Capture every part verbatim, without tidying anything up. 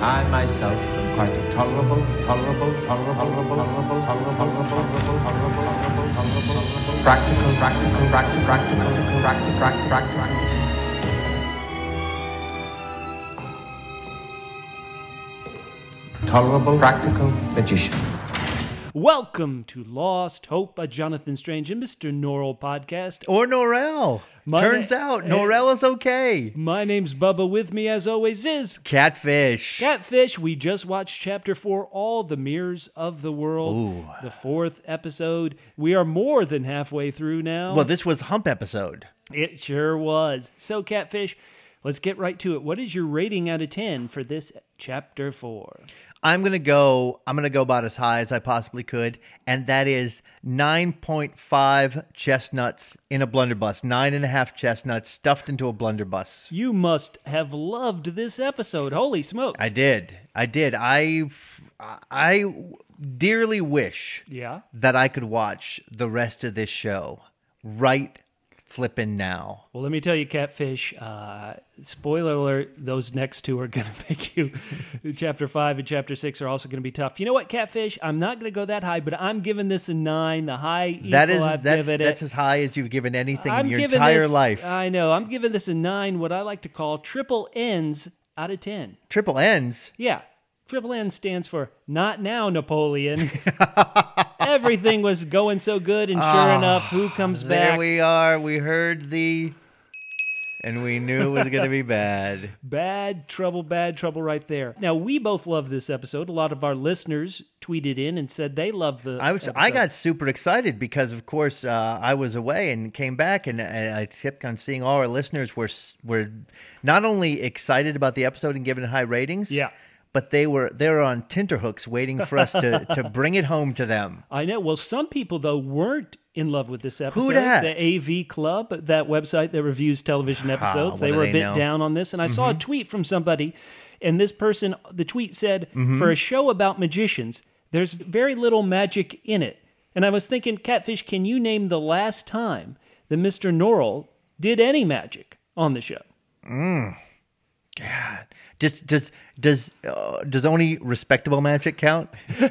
I myself am quite a tolerable, tolerable, tolerable, tolerable, tolerable, tolerable, tolerable, tolerable, tolerable, practical, practical, practical, practical, practical, practical, practical. Tolerable, practical magician. Welcome to Lost Hope, a Jonathan Strange and Mister Norrell podcast. Or Norrell. My Turns na- out Norrell is okay. My name's Bubba. With me, as always, is Catfish. Catfish. We just watched Chapter four, All the Mirrors of the World, Ooh. the fourth episode. We are more than halfway through now. Well, this was Hump episode. It sure was. So, Catfish, let's get right to it. What is your rating out of ten for this Chapter four? I'm gonna go. I'm gonna go about as high as I possibly could, and that is nine point five chestnuts in a blunderbuss. Nine and a half chestnuts stuffed into a blunderbuss. You must have loved this episode. Holy smokes! I did. I did. I. I dearly wish Yeah. that I could watch the rest of this show right flipping now. Well, let me tell you, Catfish, uh, spoiler alert, those next two are going to make you, Chapter five and Chapter six are also going to be tough. You know what, Catfish? I'm not going to go that high, but I'm giving this a nine, the high equal That is I've that's, given that's it. as high as you've given anything I'm in your giving entire this- life. I know. I'm giving this a nine, what I like to call triple N's out of ten. Triple N's. Yeah. Triple N stands for Not Now, Napoleon. Everything was going so good, and sure enough, who comes There back? we are. We heard the, and we knew it was going to be bad. Bad trouble, bad trouble right there. Now, we both love this episode. A lot of our listeners tweeted in and said they love the I was. episode. I got super excited because, of course, uh, I was away and came back, and, and I kept on seeing all our listeners were were not only excited about the episode and giving it high ratings, Yeah. but they were they were on tenterhooks waiting for us to, to bring it home to them. I know. Well, some people, though, weren't in love with this episode. Who dat? The A V Club, that website that reviews television episodes, what they do were they a bit know? down on this. And I saw a tweet from somebody, and this person, the tweet said, Mm-hmm. for a show about magicians, there's very little magic in it. And I was thinking, Catfish, can you name the last time that Mister Norrell did any magic on the show? God, just does does uh, does only respectable magic count?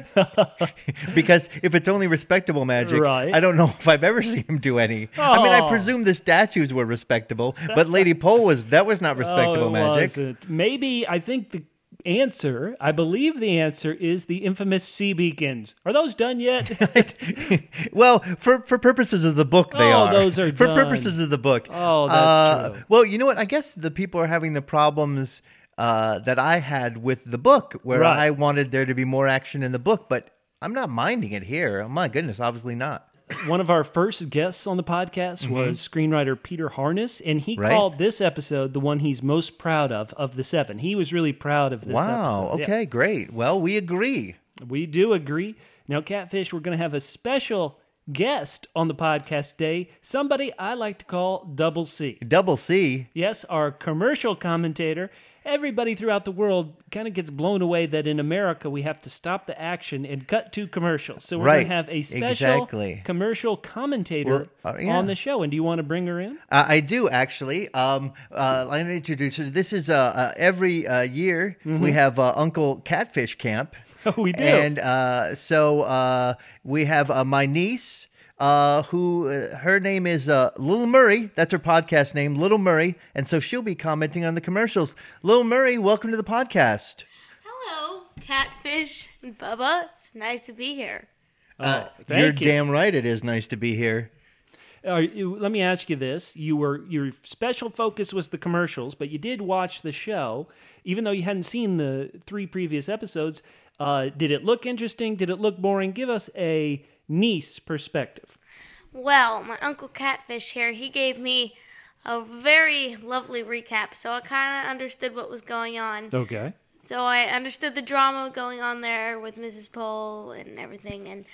Because if it's only respectable magic, Right. I don't know if I've ever seen him do any. I mean, I Oh. presume the statues were respectable, but Lady Pole was that was not respectable Oh, it magic. wasn't. Maybe, I think the answer, I believe the answer is the infamous sea beacons. Are those done yet? Well, for for purposes of the book, they Oh, are. those are for done. purposes of the book. Oh, that's Uh, true. Well, you know what? I guess the people are having the problems uh, that I had with the book, where Right. I wanted there to be more action in the book, but I'm not minding it here. Oh, my goodness, obviously not. One of our first guests on the podcast was screenwriter Peter Harness, and he Mm-hmm. Right. called this episode the one he's most proud of, of the seven. He was really proud of this Wow. episode. Yeah. Okay, great. Well, we agree. We do agree. Now, Catfish, we're going to have a special guest on the podcast today, somebody I like to call Double C. Double C. Yes, our commercial commentator. Everybody throughout the world kind of gets blown away that in America we have to stop the action and cut to commercials. So we're Right. going to have a special Exactly. commercial commentator Well, uh, yeah. on the show. And do you want to bring her in? Uh, I do actually. Um, uh, let me introduce her. This is uh, uh, every uh, year we have uh, Uncle Catfish Camp. We do. And uh, so uh, we have uh, my niece, uh, who uh, her name is uh, Little Murray. That's her podcast name, Little Murray. And so she'll be commenting on the commercials. Little Murray, welcome to the podcast. Hello, Catfish and Bubba. It's nice to be here. Uh, thank you're you. damn right. It is nice to be here. Uh, you, let me ask you this: you were your special focus was the commercials, but you did watch the show, even though you hadn't seen the three previous episodes. Uh, did it look interesting? Did it look boring? Give us a niece perspective. Well, my Uncle Catfish here, he gave me a very lovely recap, so I kind of understood what was going on. Okay. So I understood the drama going on there with Missus Pole and everything, and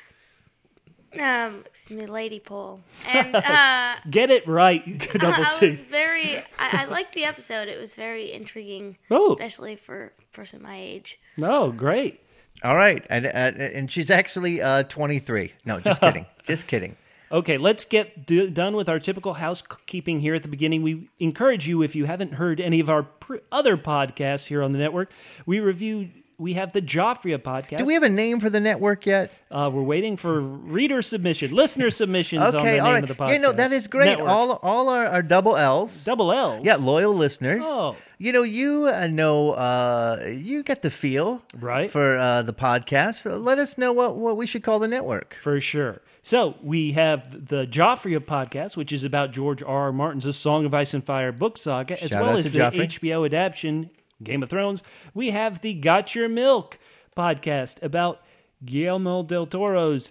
um, excuse me, Lady Pole, and uh, Get it right, Double I C. was very, I, I liked the episode. It was very intriguing, Oh. especially for a person my age. Oh, great. All right. And, uh, and she's actually uh, twenty-three. No, just kidding. Just kidding. Okay, let's get d- done with our typical housekeeping here at the beginning. We encourage you, if you haven't heard any of our pr- other podcasts here on the network, we review. We have the Joffrey podcast. Do we have a name for the network yet? Uh, we're waiting for reader submission, listener submissions on the Okay, name all right. of the podcast. Yeah, no, that is great. Network. All all our, our double L's. Double L's. Yeah, loyal listeners. Oh. You know, you uh, know, uh, you get the feel Right. for uh, the podcast. Uh, let us know what, what we should call the network. For sure. So we have the Joffrey podcast, which is about George R. R. Martin's A Song of Ice and Fire book saga, as Shout well out as to the Joffrey. H B O adaptation, Game of Thrones. We have the Got Your Milk podcast about Guillermo del Toro's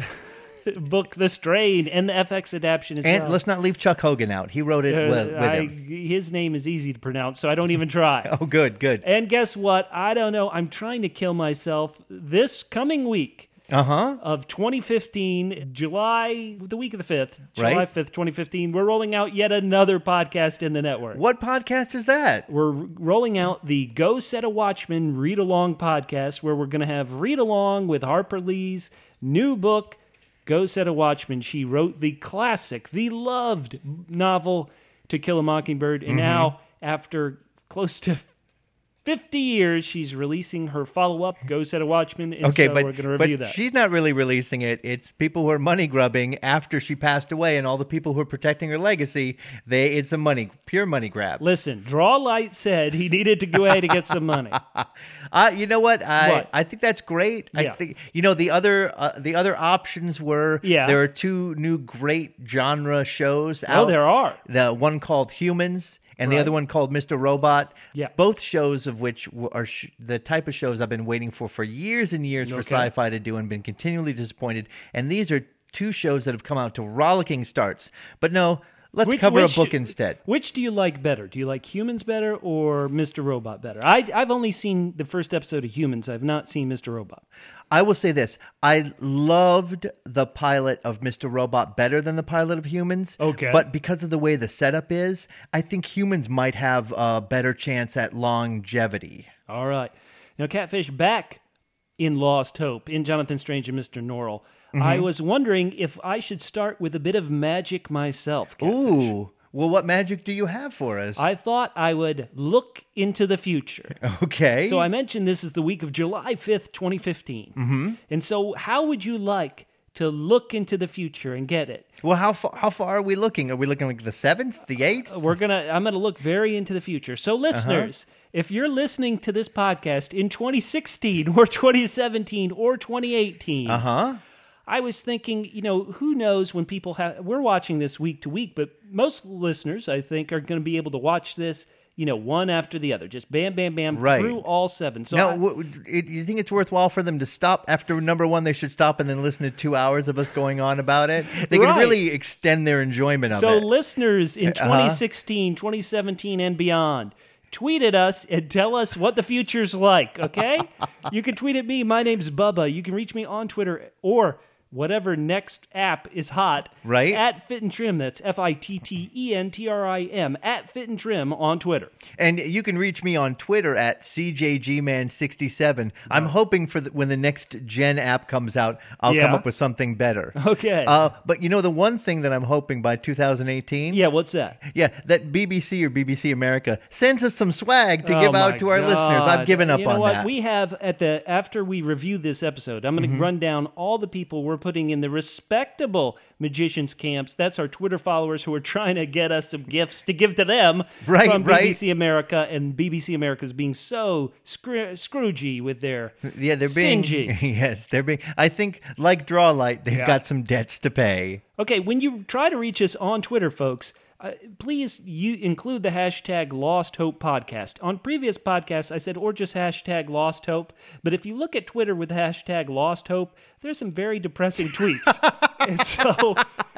book, The Strain, and the F X adaptation as And well. let's not leave Chuck Hogan out. He wrote it Uh, with, with I- him. his name is easy to pronounce, so I don't even try. Oh, good, good. And guess what? I don't know. I'm trying to kill myself this coming week Uh-huh. of twenty fifteen, July, the week of the fifth, July Right. fifth, twenty fifteen. We're rolling out yet another podcast in the network. What podcast is that? We're rolling out the Go Set a Watchman Read Along podcast, where we're going to have read along with Harper Lee's new book, Go Set a Watchman. She wrote the classic, the loved novel To Kill a Mockingbird. Mm-hmm. And now, after close to fifty years, she's releasing her follow-up, Go Set a Watchman. And Okay, so but, we're going to but review that. she's not really releasing it. It's people who are money grubbing after she passed away, and all the people who are protecting her legacy. They it's a money pure money grab. Listen, Draw Light said he needed to go ahead to get some money. Uh, you know what? I What? I think that's great. I Yeah. think you know the other uh, the other options were Yeah. there are two new great genre shows Oh, out. there are. The one called Humans and the Right. other one called Mister Robot. Yeah. Both shows of which w- are sh- the type of shows I've been waiting for for years and years for Okay. sci-fi to do and been continually disappointed. And these are two shows that have come out to rollicking starts. But no, let's Which- cover which a book do- instead. Which do you like better? Do you like Humans better or Mister Robot better? I, I've only seen the first episode of Humans. I've not seen Mister Robot. I will say this. I loved the pilot of Mister Robot better than the pilot of Humans. Okay. But because of the way the setup is, I think Humans might have a better chance at longevity. All right. Now, Catfish, back in Lost Hope, in Jonathan Strange and Mister Norrell, I Mm-hmm. was wondering if I should start with a bit of magic myself, Catfish. Ooh. Well, what magic do you have for us? I thought I would look into the future. okay. So I mentioned this is the week of July fifth, twenty fifteen. Mm-hmm. And so how would you like to look into the future and get it? well, how far, how far are we looking? Are we looking like the seventh, the eighth? We're gonna I'm gonna look very into the future. So listeners, if you're listening to this podcast in twenty sixteen or twenty seventeen or twenty eighteen, Uh-huh. I was thinking, you know, who knows when people have we're watching this week to week, but most listeners I think are going to be able to watch this, you know, one after the other, just bam bam bam Right. through all seven. So Now, I- w- w- it, you think it's worthwhile for them to stop after number one? They should stop and then listen to two hours of us going on about it. They can Right. really extend their enjoyment of So it. listeners in Uh-huh. twenty sixteen, twenty seventeen, and beyond, tweet at us and tell us what the future's like, okay? You can tweet at me. My name's Bubba. You can reach me on Twitter or whatever next app is hot. Right. At Fit and Trim. That's F I T T E N T R I M. At Fit and Trim on Twitter. And you can reach me on Twitter at C J G man sixty-seven. I'm hoping for the, when the next Gen app comes out, I'll Yeah. come up with something better. Okay. Uh, but you know the one thing that I'm hoping by two thousand eighteen? Yeah, what's that? Yeah, that B B C or B B C America sends us some swag to Oh give my out to our God. listeners. I've given up you know on what? that. We have at the after we review this episode, I'm going to Mm-hmm. run down all the people we're putting in the respectable magicians camps. That's our Twitter followers who are trying to get us some gifts to give to them Right, from right. B B C America, and B B C America's being so scr- scroogey with their yeah, they're stingy. being yes, they're being. I think like Drawlight, they've Yeah. got some debts to pay. Okay, when you try to reach us on Twitter, folks, uh, please you include the hashtag Lost Hope Podcast. On previous podcasts, I said, or just hashtag Lost Hope. But if you look at Twitter with the hashtag Lost Hope, there's some very depressing tweets. And so,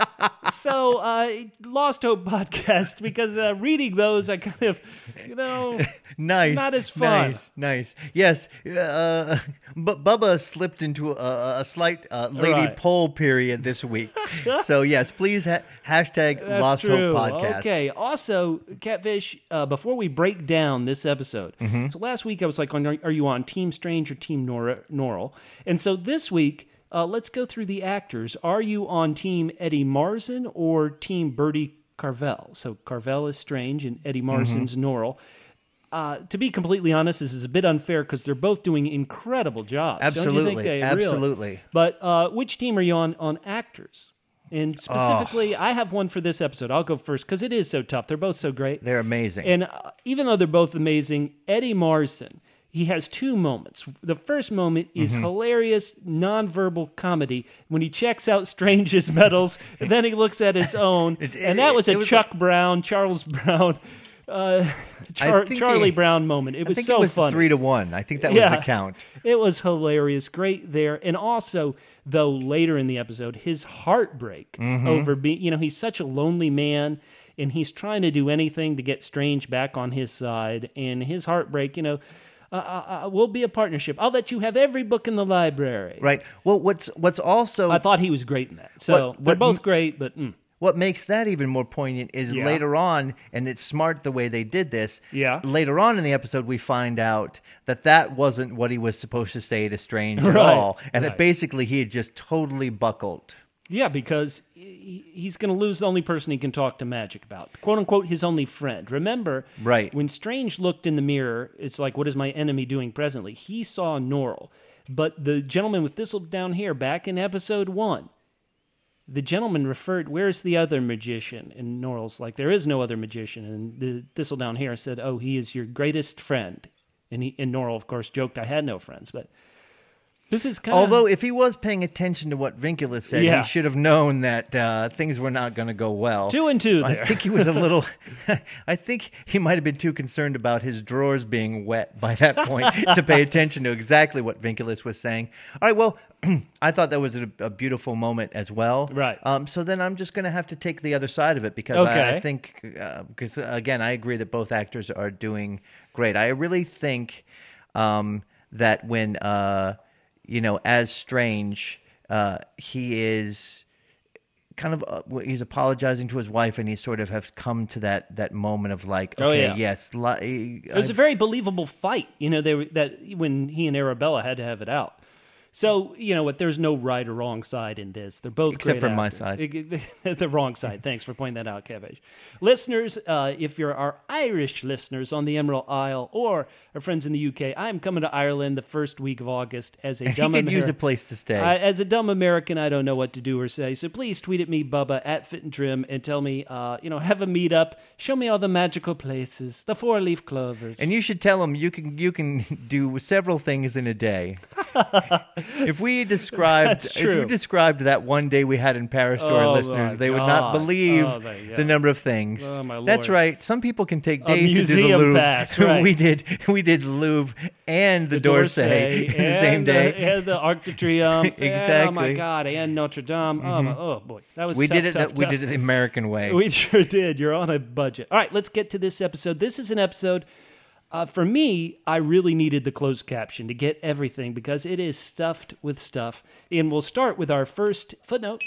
so uh, Lost Hope Podcast, because uh, reading those, I kind of, you know, Nice, not as fun. Nice, nice. Yes, uh, but Bubba slipped into a, a slight uh, lady Right. poll period this week. So yes, please ha- hashtag That's Lost true. Hope Podcast. Okay. Also, Catfish, uh, before we break down this episode, Mm-hmm. so last week I was like, are are you on Team Strange or Team Nor- Norrell? And so this week, Uh, let's go through the actors. Are you on Team Eddie Marsan or Team Bertie Carvel? So Carvel is Strange and Eddie Marsan's Mm-hmm. Norrell. Uh, to be completely honest, this is a bit unfair because they're both doing incredible jobs. Don't you Absolutely, think they absolutely. Really? But uh, which team are you on on actors? And specifically, Oh. I have one for this episode. I'll go first because it is so tough. They're both so great. They're amazing. And uh, even though they're both amazing, Eddie Marsan, he has two moments. The first moment is Mm-hmm. hilarious nonverbal comedy when he checks out Strange's medals, and then he looks at his own. It- and that was it a was Chuck Brown, Charles Brown, uh, Char- think Charlie it- Brown moment. It I was think so it was funny. three to one. I think that Yeah. was the count. It was hilarious, great there, and also though later in the episode, his heartbreak Mm-hmm. over being, you know, he's such a lonely man, and he's trying to do anything to get Strange back on his side, and his heartbreak, you know, uh, uh, uh, we'll be a partnership. I'll let you have every book in the library. Right. Well, what's what's also I thought he was great in that. So What- they're what- both great, but mm, What makes that even more poignant is Yeah. later on, and it's smart the way they did this. Yeah. Later on in the episode, we find out that that wasn't what he was supposed to say to Strange at Right, all, and right. that basically he had just totally buckled. yeah, because he, he's going to lose the only person he can talk to magic about, quote unquote, his only friend. Remember, Right. when Strange looked in the mirror, it's like, what is my enemy doing presently? He saw Norrell, but the gentleman with thistle down hair back in episode one. The gentleman referred, where's the other magician? And Norrell's like, there is no other magician. And the thistle down hair said, oh, he is your greatest friend. And, he, and Norrell, of course, joked, I had no friends. But this is kind of... Although, if he was paying attention to what Vinculus said, Yeah. he should have known that uh, things were not going to go well. Two and two there. I think he was a little. I think he might have been too concerned about his drawers being wet by that point to pay attention to exactly what Vinculus was saying. All right, well, I thought that was a, a beautiful moment as well. Right. Um, so then I'm just going to have to take the other side of it because I, I Okay. think, because uh, again, I agree that both actors are doing great. I really think um, that when. Uh, You know, as Strange, uh, he is kind of uh, he's apologizing to his wife, and he sort of has come to that that moment of like, Oh, okay, yeah. yes, li- It was a very believable fight, you know, they were, that when he and Arabella had to have it out. So, you know what, there's no right or wrong side in this. They're both Except great for my actors. side. The wrong side. Thanks for pointing that out, Kevish. Listeners, uh, if you're our Irish listeners on the Emerald Isle or our friends in the U K, I'm coming to Ireland the first week of August as a he dumb could use Ameri- a place to stay. I, as a dumb American, I don't know what to do or say. So please tweet at me, Bubba, at Fit and Trim, and tell me, uh, you know, have a meetup. Show me all the magical places, the four-leaf clovers. and you should tell him you can you can do several things in a day. If we described That's if true. we described that one day we had in Paris to Oh, our my listeners, they would not God. believe Oh, my God. the number of things. Oh, my That's Lord. right. Some people can take A days to do the museum Louvre. pass, right. we did we did Louvre and the, D'Orsay, in the and same day. The, and the Arc de Triomphe. And, oh my Exactly. God! And Notre Dame. Oh, my, oh boy, that was we tough, did it. Tough, we tough. did it the American way. We sure did. You're on a budget. All right, let's get to this episode. This is an episode. Uh, for me, I really needed the closed caption to get everything because it is stuffed with stuff. And we'll start with our first footnote.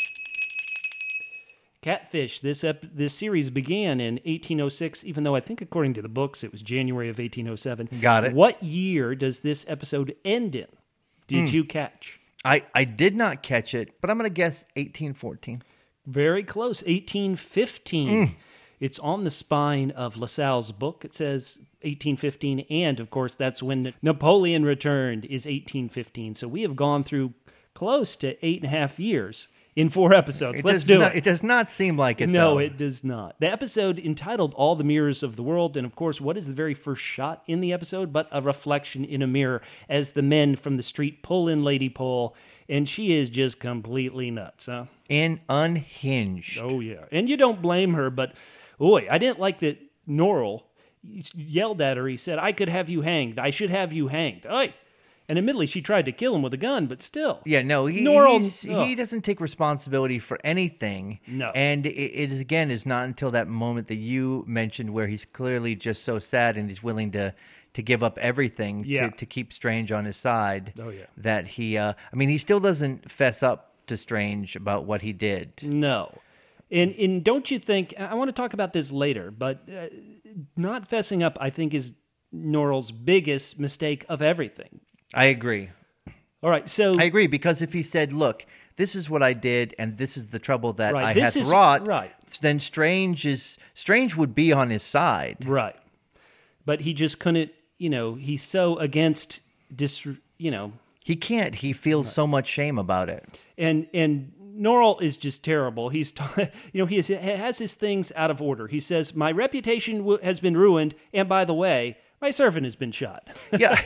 Catfish. This ep- this series began in eighteen oh six, even though I think according to the books it was January of eighteen oh seven. Got it. What year does this episode end in? Did you catch? I, I did not catch it, but I'm going to guess eighteen fourteen. Very close. eighteen fifteen. It's on the spine of LaSalle's book. It says eighteen fifteen, and of course, that's when Napoleon returned, is eighteen fifteen. So we have gone through close to eight and a half years in four episodes. It Let's does do not, it. It does not seem like it. No, though. it does not. The episode entitled All the Mirrors of the World, and of course, what is the very first shot in the episode but a reflection in a mirror as the men from the street pull in Lady Pole, and she is just completely nuts, huh? And unhinged. Oh, yeah. And you don't blame her, but, boy, I didn't like that Norrell yelled at her. He said, I could have you hanged. I should have you hanged. Oy. And admittedly, she tried to kill him with a gun, but still. Yeah, no, he Norrell- he's- ugh. he doesn't take responsibility for anything. No. And it, it is, again, is not until that moment that you mentioned where he's clearly just so sad and he's willing to, to give up everything Yeah. to, to keep Strange on his side. Oh, yeah. That he, uh, I mean, he still doesn't fess up to Strange about what he did. No. And, and don't you think, I want to talk about this later, but uh, not fessing up, I think, is Norrell's biggest mistake of everything. I agree. All right, so I agree, because if he said, look, this is what I did, and this is the trouble that Right, I this had is- wrought, right. then Strange is Strange would be on his side. right, but he just couldn't. You know, he's so against dis. You know, He can't. He feels so much shame about it. and and Norrell is just terrible. He's, t- you know, he has, he has his things out of order. He says, "My reputation w- has been ruined, and by the way, my servant has been shot." Yeah.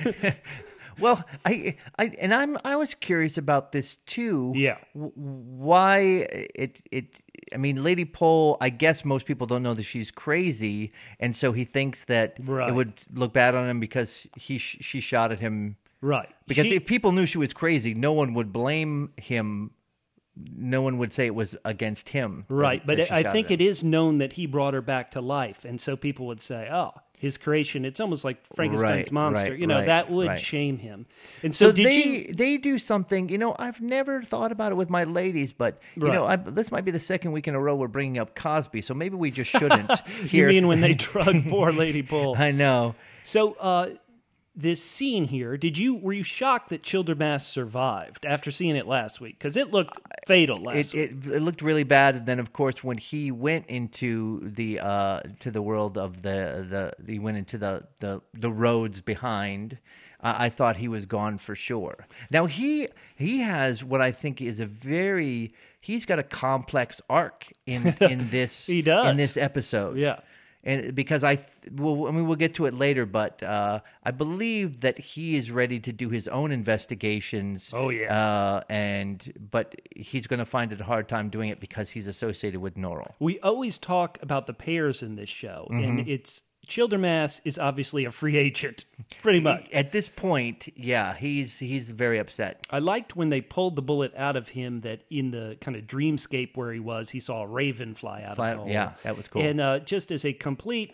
Well, I, I, and I'm, I was curious about this too. Yeah. W- Why it, it, I mean, Lady Pole, I guess most people don't know that she's crazy. And so he thinks that Right. it would look bad on him because he, sh- she shot at him. Right, Because She- if people knew she was crazy, no one would blame him. No one would say it was against him. that- right, but that she I shot think at him. it is known that he brought her back to life, and so people would say, "Oh, his creation." It's almost like Frankenstein's Right, monster. right, you know, right, that would right. shame him. And so, So, did they you? they do something. You know, I've never thought about it with my ladies, but you know, I, this might be the second week in a row we're bringing up Cosby. So maybe we just shouldn't. You here. mean when they drug poor Lady Pole? I know. So, uh, this scene here, did you were you shocked that Childermass survived after seeing it last week? Because it looked fatal last It, week. it it looked really bad, and then of course when he went into the uh to the world of the the he went into the the the roads behind. Uh, I thought he was gone for sure. Now he he has what I think is a very he's got a complex arc in in this He does. in this episode. Yeah. And because I, th- well, I mean, we'll get to it later, but uh, I believe that he is ready to do his own investigations. Oh, yeah. Uh, and but he's going to find it a hard time doing it because he's associated with Norrell. We always talk about the pairs in this show, Mm-hmm. and it's Childermass is obviously a free agent, pretty much. At this point, yeah, he's he's very upset. I liked when they pulled the bullet out of him that in the kind of dreamscape where he was, he saw a raven fly out Fly- of the hole. yeah, that was cool. And uh, just as a complete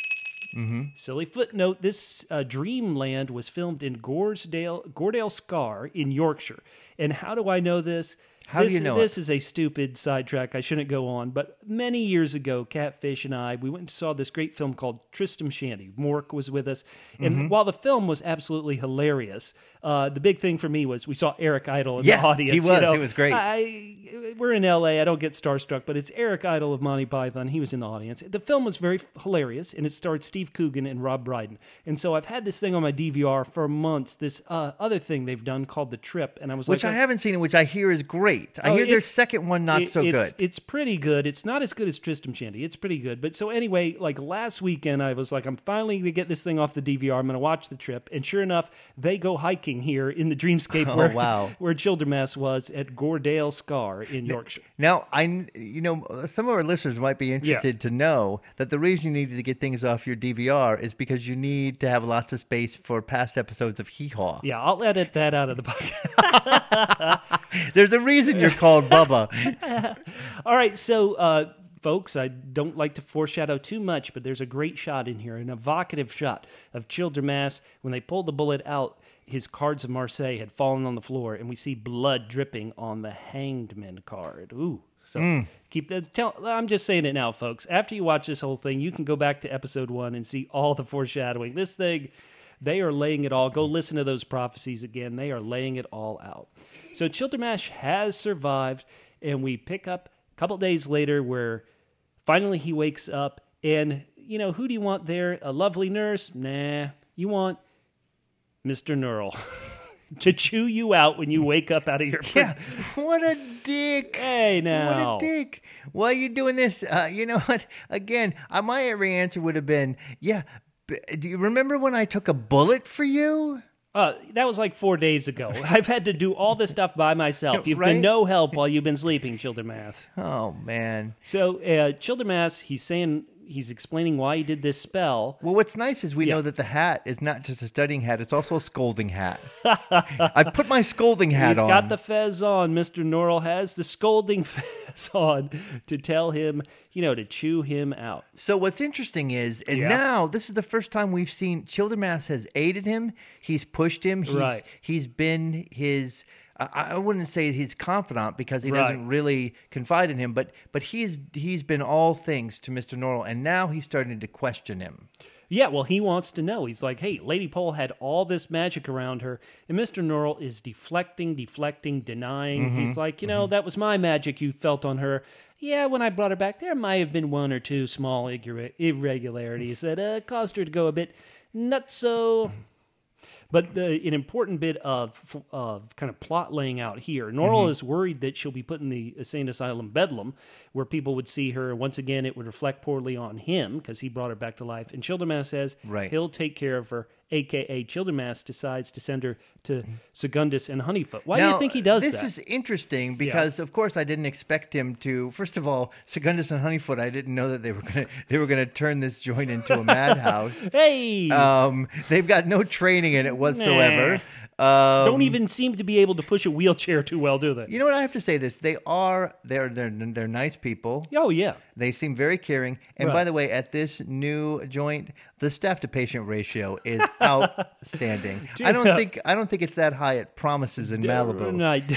silly footnote, this uh, Dreamland was filmed in Goresdale, Gordale Scar in Yorkshire. And how do I know this? How do this, you know This it? is a stupid sidetrack. I shouldn't go on. But many years ago, Catfish and I, we went and saw this great film called Tristram Shandy. Mork was with us. And Mm-hmm. while the film was absolutely hilarious, uh, the big thing for me was we saw Eric Idle in Yeah, the audience. he you was. know. It was great. I, we're in L A. I don't get starstruck, but it's Eric Idle of Monty Python. He was in the audience. The film was very hilarious, and it starred Steve Coogan and Rob Brydon. And so I've had this thing on my D V R for months, this uh, other thing they've done called The Trip. And I was Which like, I haven't seen, which I hear is great. I Oh, hear their it- second one not it- so it's, good. It's pretty good. It's not as good as Tristram Shandy. It's pretty good. But so anyway, like last weekend, I was like, I'm finally going to get this thing off the D V R. I'm going to watch The Trip. And sure enough, they go hiking here in the dreamscape Oh, where, wow. where Childermass was at Gordale Scar in Yorkshire. Now, I, you know, some of our listeners might be interested to know that the reason you needed to get things off your D V R is because you need to have lots of space for past episodes of Hee Haw. Yeah, I'll edit that out of the podcast. There's a reason you're called Bubba. All right, so uh, folks, I don't like to foreshadow too much, but there's a great shot in here, an evocative shot of Childermass. When they pulled the bullet out, his cards of Marseille had fallen on the floor, and we see blood dripping on the Hanged Man card. Ooh. So keep that. Tell, I'm just saying it now, folks. After you watch this whole thing, you can go back to episode one and see all the foreshadowing. This thing, they are laying it all. Go listen to those prophecies again. They are laying it all out. So Childermass has survived, and we pick up a couple days later where finally he wakes up, and, you know, who do you want there? A lovely nurse? Nah. You want Mister Nurl to chew you out when you wake up out of your... Yeah, what a dick. Hey, now. What a dick. Why are you doing this? Uh, you know what? Again, uh, my every answer would have been, yeah, b- do you remember when I took a bullet for you? Uh, that was like four days ago. I've had to do all this stuff by myself. You've Right? been no help while you've been sleeping, Childermass. Oh, man. So uh, Childermass, he's saying, he's explaining why he did this spell. Well, what's nice is we Yeah. know that the hat is not just a studying hat, it's also a scolding hat. I put my scolding hat He's on. got the fez on. Mister Norrell has the scolding fez on to tell him, you know, to chew him out. So what's interesting is, and Yeah. now this is the first time we've seen Childermass has aided him. He's pushed him. He's, Right. He's been his. I I wouldn't say his confidant because he Right. doesn't really confide in him, but but he's he's been all things to Mister Norrell, and now he's starting to question him. Yeah, well, he wants to know. He's like, hey, Lady Pole had all this magic around her, and Mister Norrell is deflecting, deflecting, denying. Mm-hmm. He's like, you know, that was my magic you felt on her. Yeah, when I brought her back, there might have been one or two small irre- irregularities that uh, caused her to go a bit nutso. But the, an important bit of of kind of plot laying out here, Norrell Mm-hmm. is worried that she'll be put in the insane asylum Bedlam, where people would see her. Once again, it would reflect poorly on him because he brought her back to life. And Childermass says Right. he'll take care of her, a k a. Childermass decides to send her to Segundus and Honeyfoot. Why do Now, you think he does this that? is interesting because, of course, I didn't expect him to. First of all, Segundus and Honeyfoot, I didn't know that they were going to they were going to turn this joint into a madhouse. Hey! Um, they've got no training in it whatsoever. Um, Don't even seem to be able to push a wheelchair too well, do they? You know what? I have to say this: they are they're they're they're nice people. Oh, yeah. They seem very caring. And Right. by the way, at this new joint, the staff to patient ratio is outstanding. I don't Yeah. think I don't think it's that high at Promises in Malibu.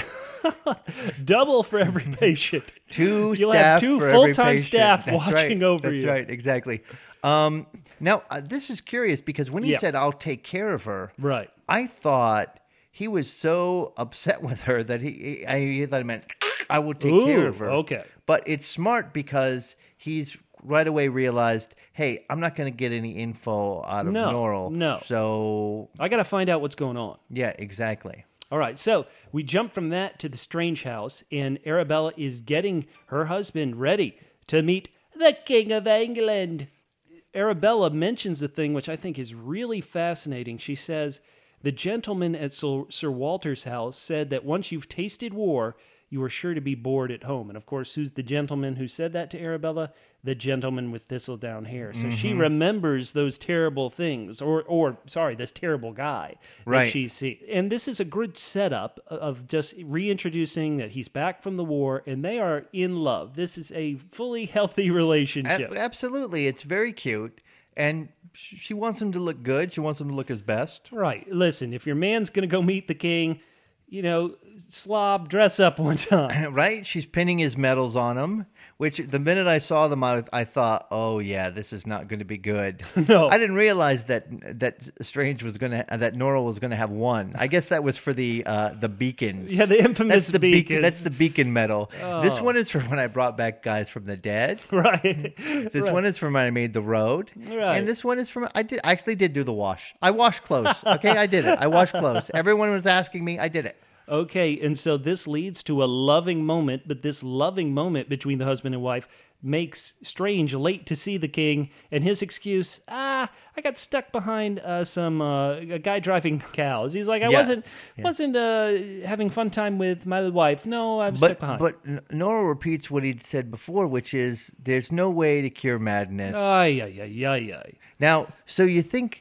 No, double for every patient. Two You'll staff have two for every full-time patient. staff That's watching right. over That's you. right, exactly. Um, now, uh, this is curious because when he Yeah. said, "I'll take care of her," Right. I thought he was so upset with her that he, he I he thought it meant, "I will take care Ooh, of her." okay. But it's smart because he's right away realized, hey, I'm not going to get any info out of No, Norrell. no. So, I got to find out what's going on. yeah, exactly. All right, so we jump from that to the strange house, and Arabella is getting her husband ready to meet the King of England. Arabella mentions a thing which I think is really fascinating. She says, the gentleman at Sir Sir Walter's house said that once you've tasted war, you are sure to be bored at home. And of course, who's the gentleman who said that to Arabella? The gentleman with thistledown hair. So she remembers those terrible things, or, or sorry, this terrible guy that Right. she sees. And this is a good setup of just reintroducing that he's back from the war and they are in love. This is a fully healthy relationship. A- absolutely. It's very cute. And sh- she wants him to look good. She wants him to look his best. Right. Listen, if your man's going to go meet the king, you know, slob, dress up one time. Right? She's pinning his medals on him, which the minute I saw them, I, I thought, oh, yeah, this is not going to be good. No. I didn't realize that that Strange was going to, that Norrell was going to have one. I guess that was for the uh, the beacons. Yeah, the infamous that's the beacons. That's the beacon medal. This Oh. one is for when I brought back guys from the dead. Right. This Right. one is from when I made the road. Right. And this one is from, I did I actually did do the wash. I washed clothes. Okay, I did it. I washed clothes. Everyone was asking me. I did it. Okay, and so this leads to a loving moment, but this loving moment between the husband and wife makes Strange late to see the king, and his excuse, ah, I got stuck behind uh, some uh, a guy driving cows. He's like, I Yeah. wasn't wasn't uh, having fun time with my wife. No, I was stuck But behind. but N- Norrell repeats what he'd said before, which is there's no way to cure madness. ay, ay, ay, ay, ay. Now, so you think,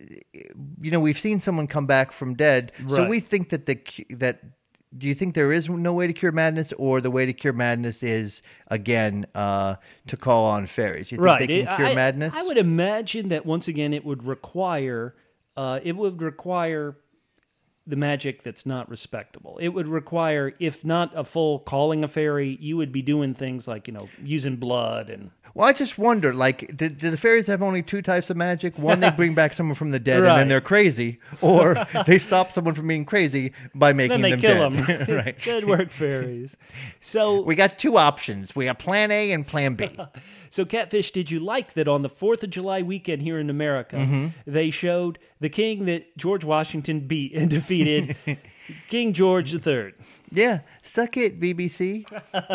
you know, we've seen someone come back from dead, so Right. we think that the cu- that. Do you think there is no way to cure madness, or the way to cure madness is again uh, to call on fairies? You think Right. they can It- cure I, madness? I would imagine that once again it would require uh, it would require the magic that's not respectable. It would require, if not a full calling a fairy, you would be doing things like, you know, using blood and Well, I just wonder, like, do, do the fairies have only two types of magic? One, they bring back someone from the dead, and Right. then they're crazy, or they stop someone from being crazy by making then they them kill dead. them. Right. Good work, fairies. So, We got two options. We got Plan A and Plan B. so Catfish, did you like that on the fourth of July weekend here in America, Mm-hmm. they showed the king that George Washington beat and defeated, King George the Third? Yeah, suck it, B B C.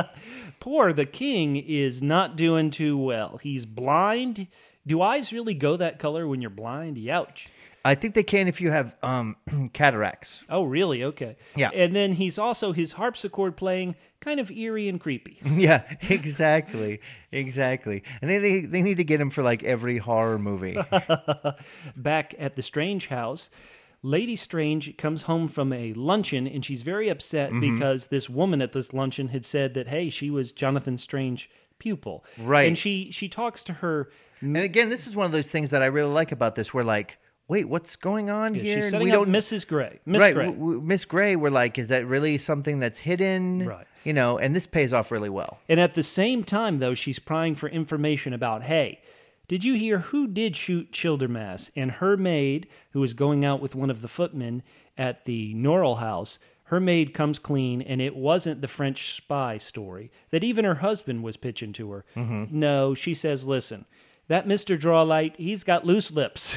Poor the king is not doing too well. He's blind. Do eyes really go that color when you're blind? Ouch. I think they can if you have um, cataracts. Oh, really? Okay. Yeah. And then he's also, his harpsichord playing, kind of eerie and creepy. Yeah, exactly, exactly. And they, they they need to get him for like every horror movie. Back at the Strange house, Lady Strange comes home from a luncheon and she's very upset Mm-hmm. because this woman at this luncheon had said that, hey, she was Jonathan Strange's pupil. Right. And she, she talks to her. And again, this is one of those things that I really like about this. We're like, wait, what's going on here? She's And setting we up don't Missus Gray. Miss right, Gray. w- w- Miss Gray. We're like, is that really something that's hidden? Right. You know, and this pays off really well. And at the same time, though, she's prying for information about, hey, Did you hear who did shoot Childermass? And her maid, who was going out with one of the footmen at the Norrell house, her maid comes clean, and it wasn't the French spy story that even her husband was pitching to her. Mm-hmm. No, she says, listen, that Mister Drawlight, he's got loose lips.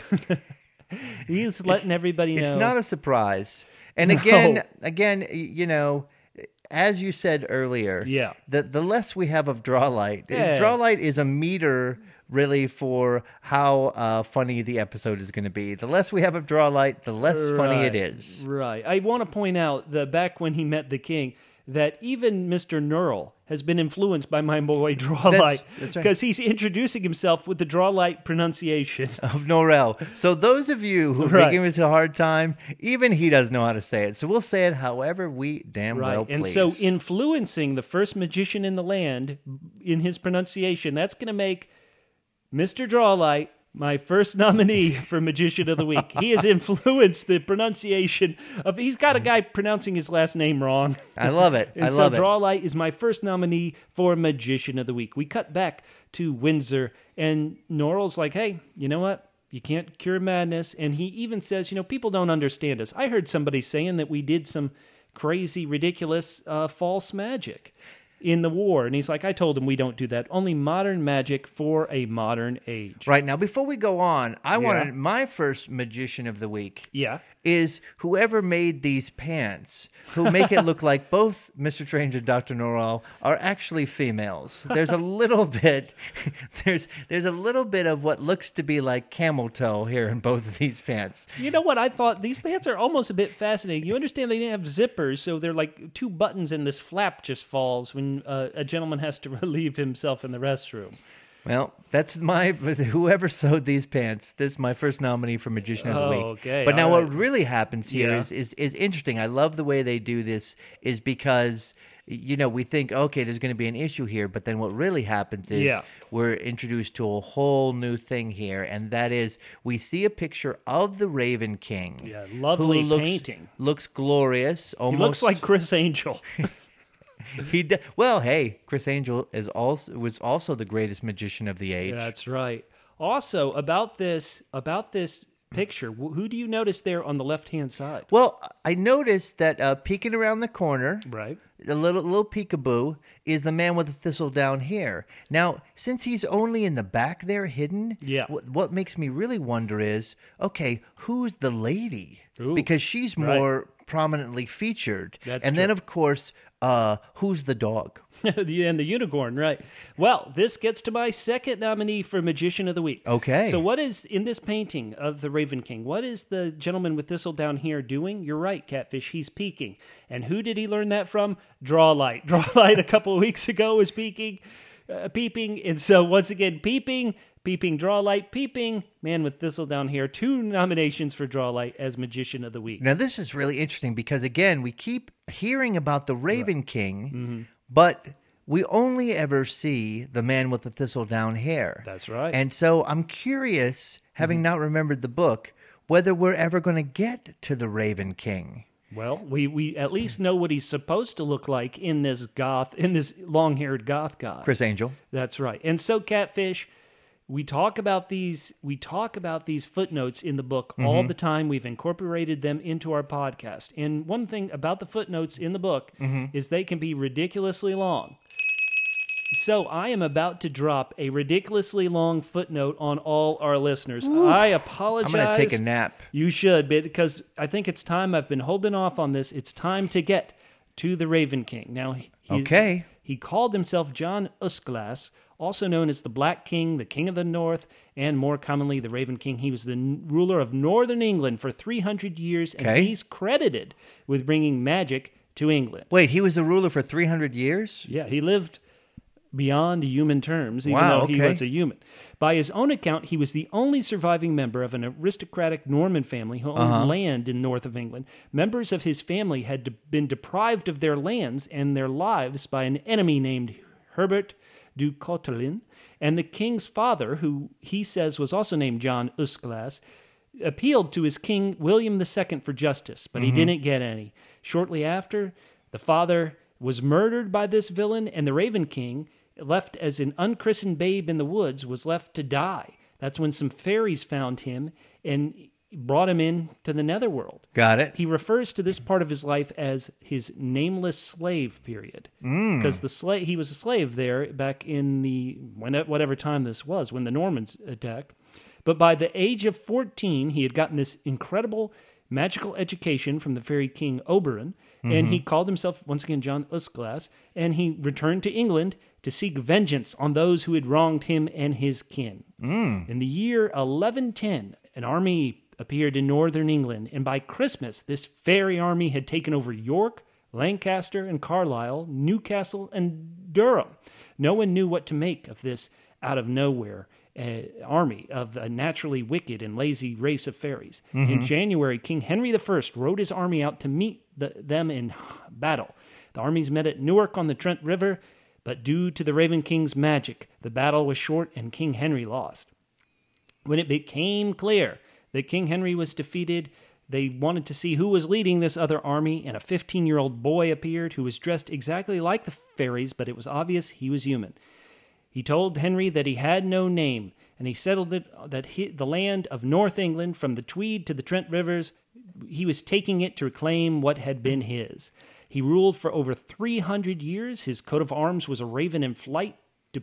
He's letting It's- everybody know. It's not a surprise. And No. again, again, y- you know, as you said earlier, Yeah. the the less we have of Drawlight, Yeah. Drawlight is a meter really for how uh, funny the episode is going to be. The less we have of Drawlight, the less funny it Right, is. Right. I want to point out that back when he met the king, that even Mister Nurl has been influenced by my boy Drawlight, that's right. because he's introducing himself with the Drawlight pronunciation. Of Norrell. So those of you who Right. think him as a hard time, even he doesn't know how to say it. So we'll say it however we damn Right. well and please. so influencing the first magician in the land in his pronunciation, that's going to make Mister Drawlight my first nominee for Magician of the Week. He has influenced the pronunciation of. He's got a guy pronouncing his last name wrong. I love it. And I so love it. Drawlight is my first nominee for Magician of the Week. We cut back to Windsor, and Norrell's like, hey, you know what? You can't cure madness. And he even says, you know, people don't understand us. I heard somebody saying that we did some crazy, ridiculous, uh, false magic in the war. And he's like, I told him we don't do that. Only modern magic for a modern age. Right now, before we go on, I Yeah. wanted my first magician of the week Yeah. is whoever made these pants, who make it look like both Mister Strange and Doctor Norrell are actually females. There's a little bit, there's there's a little bit of what looks to be like camel toe here in both of these pants. You know what? I thought these pants are almost a bit fascinating. You understand they didn't have zippers, so they're like two buttons, and this flap just falls when uh, a gentleman has to relieve himself in the restroom. Well, that's my whoever sewed these pants. This is my first nominee for Magician of the Oh, Week. okay, But now, all what right. really happens here Yeah. is, is is interesting. I love the way they do this. Is because you know we think okay, there's going to be an issue here, but then what really happens is Yeah. we're introduced to a whole new thing here, and that is we see a picture of the Raven King. Yeah, lovely who looks, painting. Looks glorious. He Almost looks like Chris Angel. he. d- Well, hey, Chris Angel is also was also the greatest magician of the age. That's right. Also, about this about this picture, wh- who do you notice there on the left-hand side? Well, I noticed that uh, peeking around the corner, Right. a little little peekaboo, is the man with the thistle down here. Now, since he's only in the back there, hidden, Yeah. What, what makes me really wonder is, okay, who's the lady? Ooh, because she's right. more prominently featured. That's and then, true. of course, uh, who's the dog? The- and the unicorn, right. Well, this gets to my second nominee for Magician of the Week. Okay. So what is, in this painting of the Raven King, what is the gentleman with thistle down here doing? You're right, Catfish, he's peeking. And who did he learn that from? Drawlight. Drawlight a couple of weeks ago was peeking, uh, peeping. And so once again, peeping, peeping, Drawlight, peeping, man with thistle down here. Two nominations for Drawlight as Magician of the Week. Now, this is really interesting because, again, we keep hearing about the Raven King, Mm-hmm. but we only ever see the man with the thistle down hair. That's right. And so I'm curious, having not remembered the book, whether we're ever going to get to the Raven King. Well, we, we at least know what he's supposed to look like in this goth, in this long-haired goth guy. Chris Angel. That's right. And so, Catfish, we talk about these. We talk about these footnotes in the book Mm-hmm. all the time. We've incorporated them into our podcast. And one thing about the footnotes in the book Mm-hmm. is they can be ridiculously long. So I am about to drop a ridiculously long footnote on all our listeners. I I'm apologize. going to take a nap. You should, because I think it's time. I've been holding off on this. It's time to get to the Raven King. Now, he, Okay. he called himself John Usglas, also known as the Black King, the King of the North, and more commonly the Raven King. He was the n- ruler of northern England for three hundred years, and Okay. he's credited with bringing magic to England. Wait, he was the ruler for three hundred years? Yeah, he lived beyond human terms, even Wow, though he okay. was a human. By his own account, he was the only surviving member of an aristocratic Norman family who owned Uh-huh. land in north of England. Members of his family had de- been deprived of their lands and their lives by an enemy named Herbert du Cotelin, and the king's father, who he says was also named John Usglas, appealed to his king William the Second for justice, but he didn't get any. Shortly after, the father was murdered by this villain, and the Raven King, left as an unchristened babe in the woods, was left to die. That's when some fairies found him and brought him in to the netherworld. Got it. He refers to this part of his life as his nameless slave period, because the slave he was a slave there back in the when, whatever time this was when the Normans attacked. But by the age of fourteen, he had gotten this incredible magical education from the fairy king Oberon, and he called himself once again John Usglas, and he returned to England to seek vengeance on those who had wronged him and his kin. Mm. In the year eleven ten, an army appeared in northern England, and by Christmas, this fairy army had taken over York, Lancaster, and Carlisle, Newcastle, and Durham. No one knew what to make of this out-of-nowhere uh, army of a naturally wicked and lazy race of fairies. Mm-hmm. In January, King Henry the First rode his army out to meet the, them in battle. The armies met at Newark on the Trent River, but due to the Raven King's magic, the battle was short and King Henry lost. When it became clear that King Henry was defeated, they wanted to see who was leading this other army, and a fifteen-year-old boy appeared who was dressed exactly like the fairies, but it was obvious he was human. He told Henry that he had no name, and he settled it that he, the land of North England, from the Tweed to the Trent Rivers, he was taking it to reclaim what had been his. He ruled for over three hundred years. His coat of arms was a raven in flight,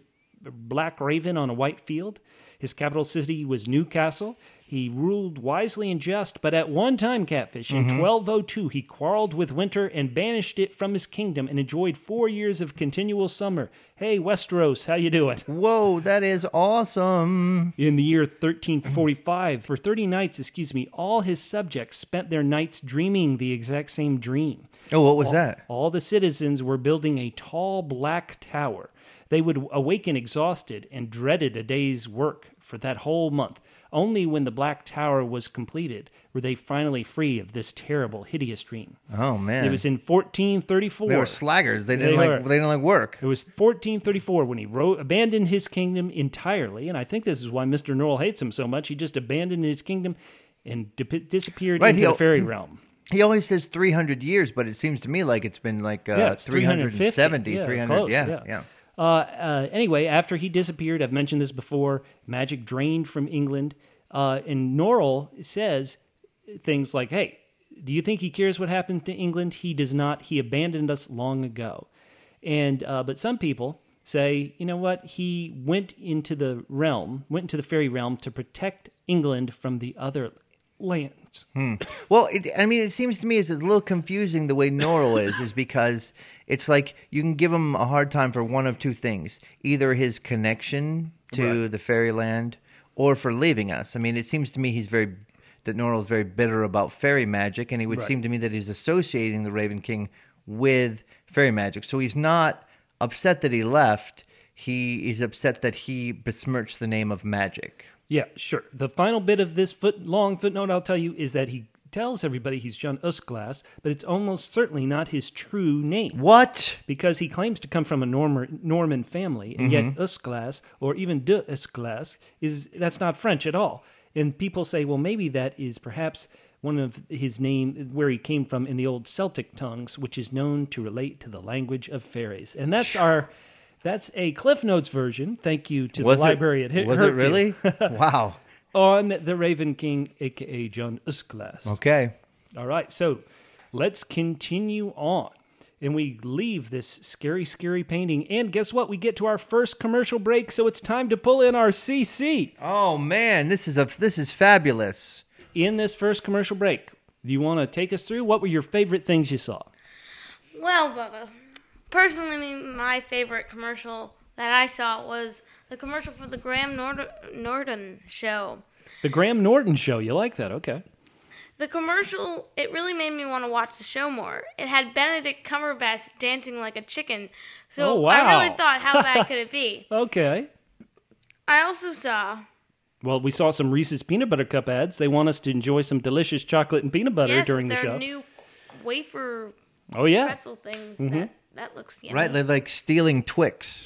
a black raven on a white field. His capital city was Newcastle. He ruled wisely and just, but at one time, Catfish, in twelve oh two, he quarreled with winter and banished it from his kingdom and enjoyed four years of continual summer. Hey, Westeros, how you doing? Whoa, that is awesome. In the year thirteen forty-five, for thirty nights, excuse me, all his subjects spent their nights dreaming the exact same dream. Oh, what was all, that? All the citizens were building a tall black tower. They would awaken exhausted and dreaded a day's work for that whole month. Only when the Black Tower was completed were they finally free of this terrible, hideous dream. Oh man! It was in fourteen thirty-four. They were slaggers. They didn't They like. were. They didn't like work. It was fourteen thirty-four when he wrote, abandoned his kingdom entirely, and I think this is why Mister Norrell hates him so much. He just abandoned his kingdom and di- disappeared Right, into he- the fairy realm. He always says three hundred years, but it seems to me like it's been like uh, Yeah, it's three hundred seventy, Yeah, three hundred. close, yeah, yeah. yeah. Uh, uh, anyway, after he disappeared, I've mentioned this before, magic drained from England. Uh, and Norrell says things like, hey, do you think he cares what happened to England? He does not. He abandoned us long ago. And uh, but some people say, you know what? He went into the realm, went into the fairy realm to protect England from the other lands. Well, it, I mean, it seems to me it's a little confusing the way Norrell is, is because it's like you can give him a hard time for one of two things: either his connection to Right. the fairyland, or for leaving us. I mean, it seems to me he's very that Norrell's very bitter about fairy magic, and it would Right. seem to me that he's associating the Raven King with fairy magic. So he's not upset that he left. He is upset that he besmirched the name of magic. Yeah, sure. The final bit of this foot long footnote I'll tell you is that he tells everybody he's John Usglas, but it's almost certainly not his true name. What? Because he claims to come from a Norman, Norman family, and yet Usglas, or even de Usglas, is that's not French at all. And people say, well, maybe that is perhaps one of his name, where he came from in the old Celtic tongues, which is known to relate to the language of fairies. And that's our, that's a Cliff Notes version. Thank you to Was the it- library at Her- Was it Hertfield. really? Wow. On the Raven King, a k a. John Usglas. Okay. All right, so let's continue on. And we leave this scary, scary painting. And guess what? We get to our first commercial break, so it's time to pull in our C C. Oh man, this is a this is fabulous. In this first commercial break, do you want to take us through? What were your favorite things you saw? Well, Bubba, personally, my favorite commercial that I saw was the commercial for the Graham Nord- Norton show. The Graham Norton Show. You like that? Okay. The commercial, it really made me want to watch the show more. It had Benedict Cumberbatch dancing like a chicken. So Oh, I wow. really thought, how bad could it be? Okay. I also saw, Well, we saw some Reese's Peanut Butter Cup ads. They want us to enjoy some delicious chocolate and peanut butter yes, during with the their show. new wafer Oh, yeah. pretzel things. Mm-hmm. That, that looks yummy. Right, they're like stealing Twix.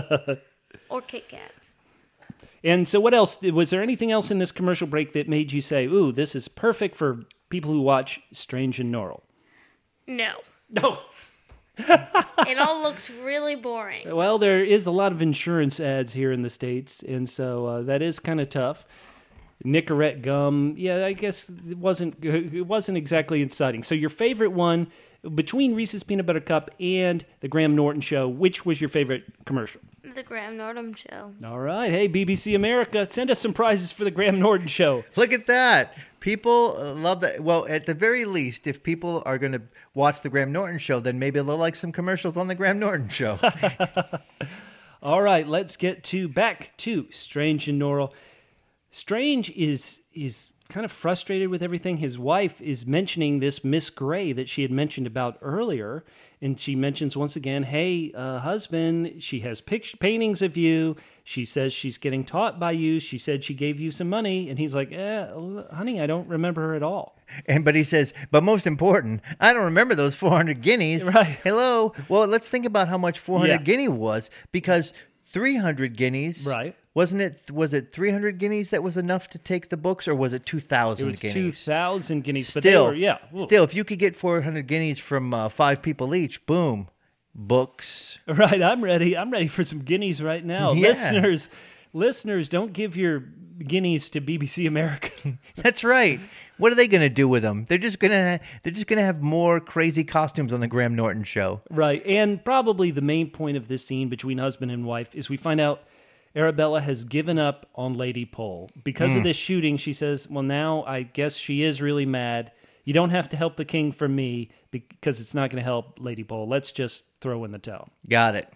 Or Kit Kats. And so what else? Was there anything else in this commercial break that made you say, ooh, this is perfect for people who watch Strange and Norrell? No. No. It all looks really boring. Well, there is a lot of insurance ads here in the States, and so uh, that is kind of tough. Nicorette gum, yeah, I guess it wasn't it wasn't exactly exciting. So your favorite one, between Reese's Peanut Butter Cup and the Graham Norton Show, which was your favorite commercial? The Graham Norton Show. All right. Hey, B B C America, send us some prizes for the Graham Norton Show. Look at that. People uh, love that. Well, at the very least, if people are going to watch the Graham Norton Show, then maybe they'll like some commercials on the Graham Norton Show. All right, let's get to back to Strange and Norrell. Strange is is kind of frustrated with everything. His wife is mentioning this Miss Gray that she had mentioned about earlier, and she mentions once again, hey, uh, husband, she has pict- paintings of you. She says she's getting taught by you. She said she gave you some money. And he's like, eh, honey, I don't remember her at all. And but he says, but most important, I don't remember those four hundred guineas. Right. Hello. Well, let's think about how much four hundred Yeah. guinea was, because three hundred guineas. Right. Wasn't it? Was it three hundred guineas that was enough to take the books, or was it two thousand It was guineas? two thousand guineas, Still, but they were, yeah. Ooh. still, if you could get four hundred guineas from uh, five people each, boom, books. Right, I'm ready. I'm ready for some guineas right now. Yeah. Listeners, listeners, don't give your guineas to B B C America. That's right. What are they going to do with them? They're just going to they're just going to have more crazy costumes on the Graham Norton Show. Right, and probably the main point of this scene between husband and wife is we find out Arabella has given up on Lady Pole. Because of this shooting, she says, well, now I guess she is really mad. You don't have to help the king for me because it's not going to help Lady Pole. Let's just throw in the towel. Got it.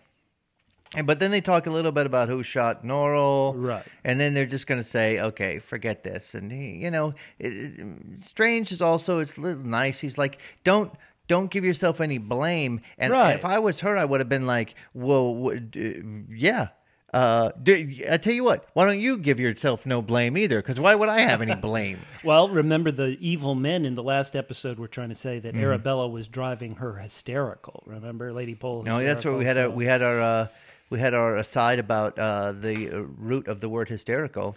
And but then they talk a little bit about who shot Norrell. Right. And then they're just going to say, okay, forget this. And, he, you know, it, it, Strange is also, it's a little nice. He's like, don't. Don't give yourself any blame. And Right. if I was her, I would have been like, well, w- uh, yeah. Uh, do, I tell you what, why don't you give yourself no blame either? Because why would I have any blame? Well, remember the evil men in the last episode were trying to say that Arabella was driving her hysterical. Remember, Lady Pole? No, that's what we had. hysterical, A, so- we had our uh, we had our aside about uh, the uh, root of the word hysterical.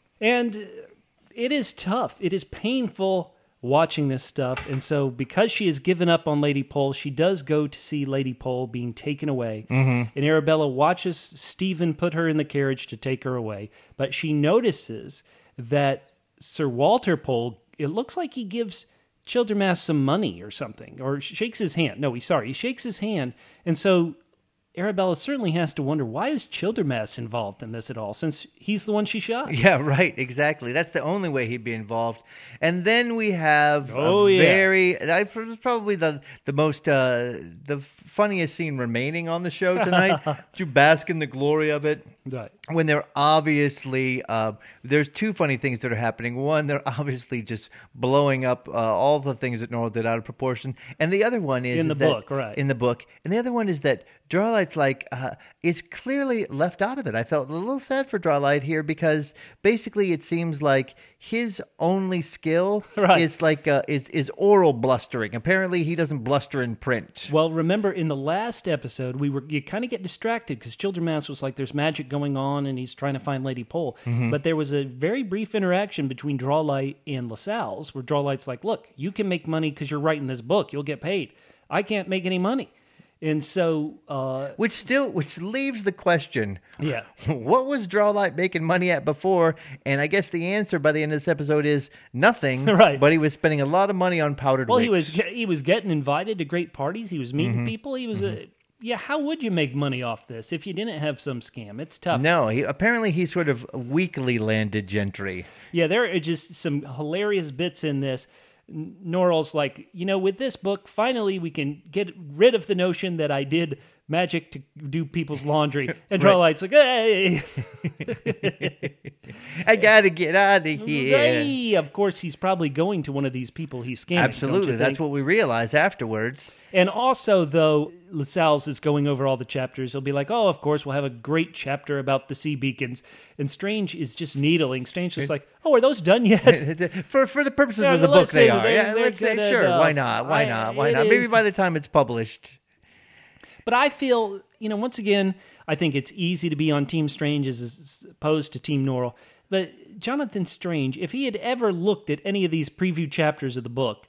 And it is tough. It is painful watching this stuff. And so because she has given up on Lady Pole, she does go to see Lady Pole being taken away. Mm-hmm. And Arabella watches Stephen put her in the carriage to take her away. But she notices that Sir Walter Pole, it looks like he gives Childermass some money or something, or shakes his hand. No, he's sorry. He shakes his hand. And so Arabella certainly has to wonder, why is Childermass involved in this at all, since he's the one she shot? Yeah, right. Exactly. That's the only way he'd be involved. And then we have Oh, a yeah. very I, probably the the most uh, the funniest scene remaining on the show tonight. You bask in the glory of it. Right. When they're obviously, uh, there's two funny things that are happening. One, they're obviously just blowing up uh, all the things that Norrell did out of proportion, and the other one is In the is that- book, right. In the book, and the other one is that Drawlight's like uh, it's clearly left out of it. I felt a little sad for Drawlight here because basically it seems like his only skill Right. is like uh, is is oral blustering. Apparently, he doesn't bluster in print. Well, remember in the last episode, we were you kind of get distracted because Childermass was like, "There's magic going on," and he's trying to find Lady Pole. Mm-hmm. But there was a very brief interaction between Drawlight and LaSalle's, where Drawlight's like, "Look, you can make money because you're writing this book. You'll get paid. I can't make any money." And so, uh, Which still, which leaves the question: yeah, what was Drawlight making money at before? And I guess the answer by the end of this episode is nothing. Right. But he was spending a lot of money on powdered well, wigs. he was he was getting invited to great parties. He was meeting Mm-hmm. people. He was a yeah. How would you make money off this if you didn't have some scam? It's tough. No, he apparently he sort of weakly landed gentry. Yeah, there are just some hilarious bits in this. N- Norrell's like, you know, with this book, finally we can get rid of the notion that I did magic to do people's laundry. And Drawlight's like, hey, I gotta get out of here. hey. Of course, he's probably going to one of these people he's scamming. don't Absolutely, you that's think? what we realized afterwards. And also, though, LaSalle's is going over all the chapters. He'll be like, oh, of course, we'll have a great chapter about the sea beacons. And Strange is just needling. Strange is like, oh, are those done yet? for for the purposes Yeah, of the book, let's they say are. they're- Yeah, they're let's say good sure. enough. Why not? Why I- not? Why it not? Maybe is- by the time it's published. But I feel, you know, once again, I think it's easy to be on Team Strange as opposed to Team Norrell. But Jonathan Strange, if he had ever looked at any of these preview chapters of the book,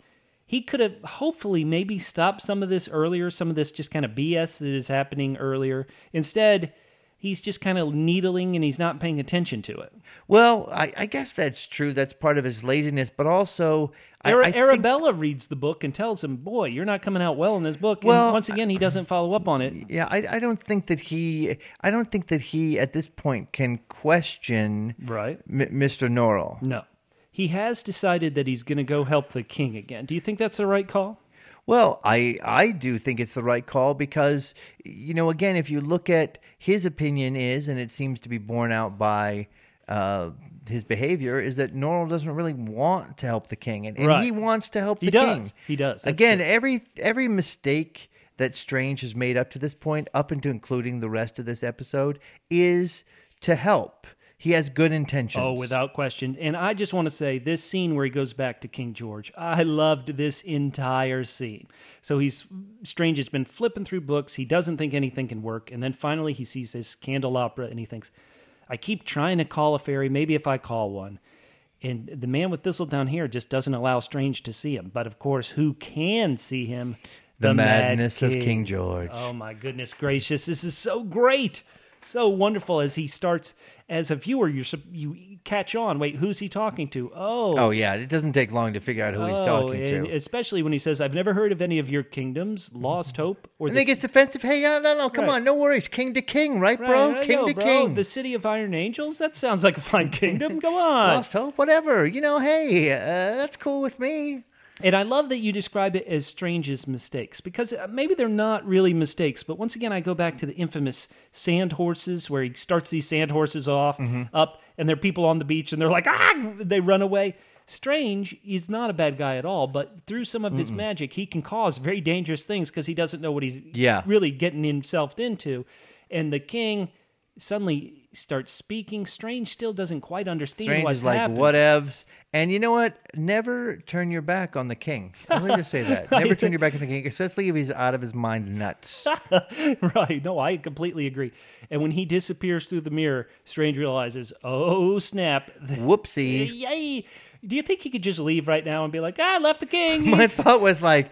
he could have hopefully maybe stopped some of this earlier, some of this just kind of B S that is happening earlier. Instead, he's just kind of needling and he's not paying attention to it. Well, I, I guess that's true. That's part of his laziness, but also... I, Ara- I think- Arabella reads the book and tells him, boy, you're not coming out well in this book. Well, and once again, he doesn't follow up on it. Yeah, I, I don't think that he... I don't think that he, at this point, can question Right. M- Mister Norrell. No. He has decided that he's going to go help the king again. Do you think that's the right call? Well, I I do think it's the right call because, you know, again, if you look at his opinion is, and it seems to be borne out by uh, his behavior, is that Norrell doesn't really want to help the king, and, and Right. he wants to help He the does. king. He does. That's Again, true. every every mistake that Strange has made up to this point, up into including the rest of this episode, is to help. He has good intentions. Oh, without question. And I just want to say this scene where he goes back to King George, I loved this entire scene. So he's Strange has been flipping through books. He doesn't think anything can work. And then finally he sees this candelabra and he thinks, I keep trying to call a fairy. Maybe if I call one. And the man with Thistledown Hair just doesn't allow Strange to see him. But of course, who can see him? The Mad madness of King George. Oh my goodness gracious. This is so great. So wonderful as he starts, as a viewer, you you catch on. Wait, who's he talking to? Oh, Oh, yeah. It doesn't take long to figure out who he's oh, talking and to. especially when he says, "I've never heard of any of your kingdoms, lost hope, or And the they gets defensive. Hey, no, no, no, come Right. on, no worries. King to king, right, Right, bro? I king know, to bro. king. The city of Iron Angels. That sounds like a fine kingdom. Come on." Lost hope, whatever. You know, hey, uh, that's cool with me. And I love that you describe it as Strange's mistakes, because maybe they're not really mistakes, but once again, I go back to the infamous sand horses, where he starts these sand horses off, Mm-hmm. up, and there are people on the beach, and they're like, ah, they run away. Strange is not a bad guy at all, but through some of his magic, he can cause very dangerous things because he doesn't know what he's Yeah. really getting himself into. And the king suddenly starts speaking. Strange still doesn't quite understand Strange what's is like, happening. whatevs. And you know what? Never turn your back on the king. Let me just say that. Never turn your back on the king, especially if he's out of his mind nuts. Right. No, I completely agree. And when he disappears through the mirror, Strange realizes, oh, snap. Whoopsie. Yay. Do you think he could just leave right now and be like, ah, I left the king? My He's- thought was like,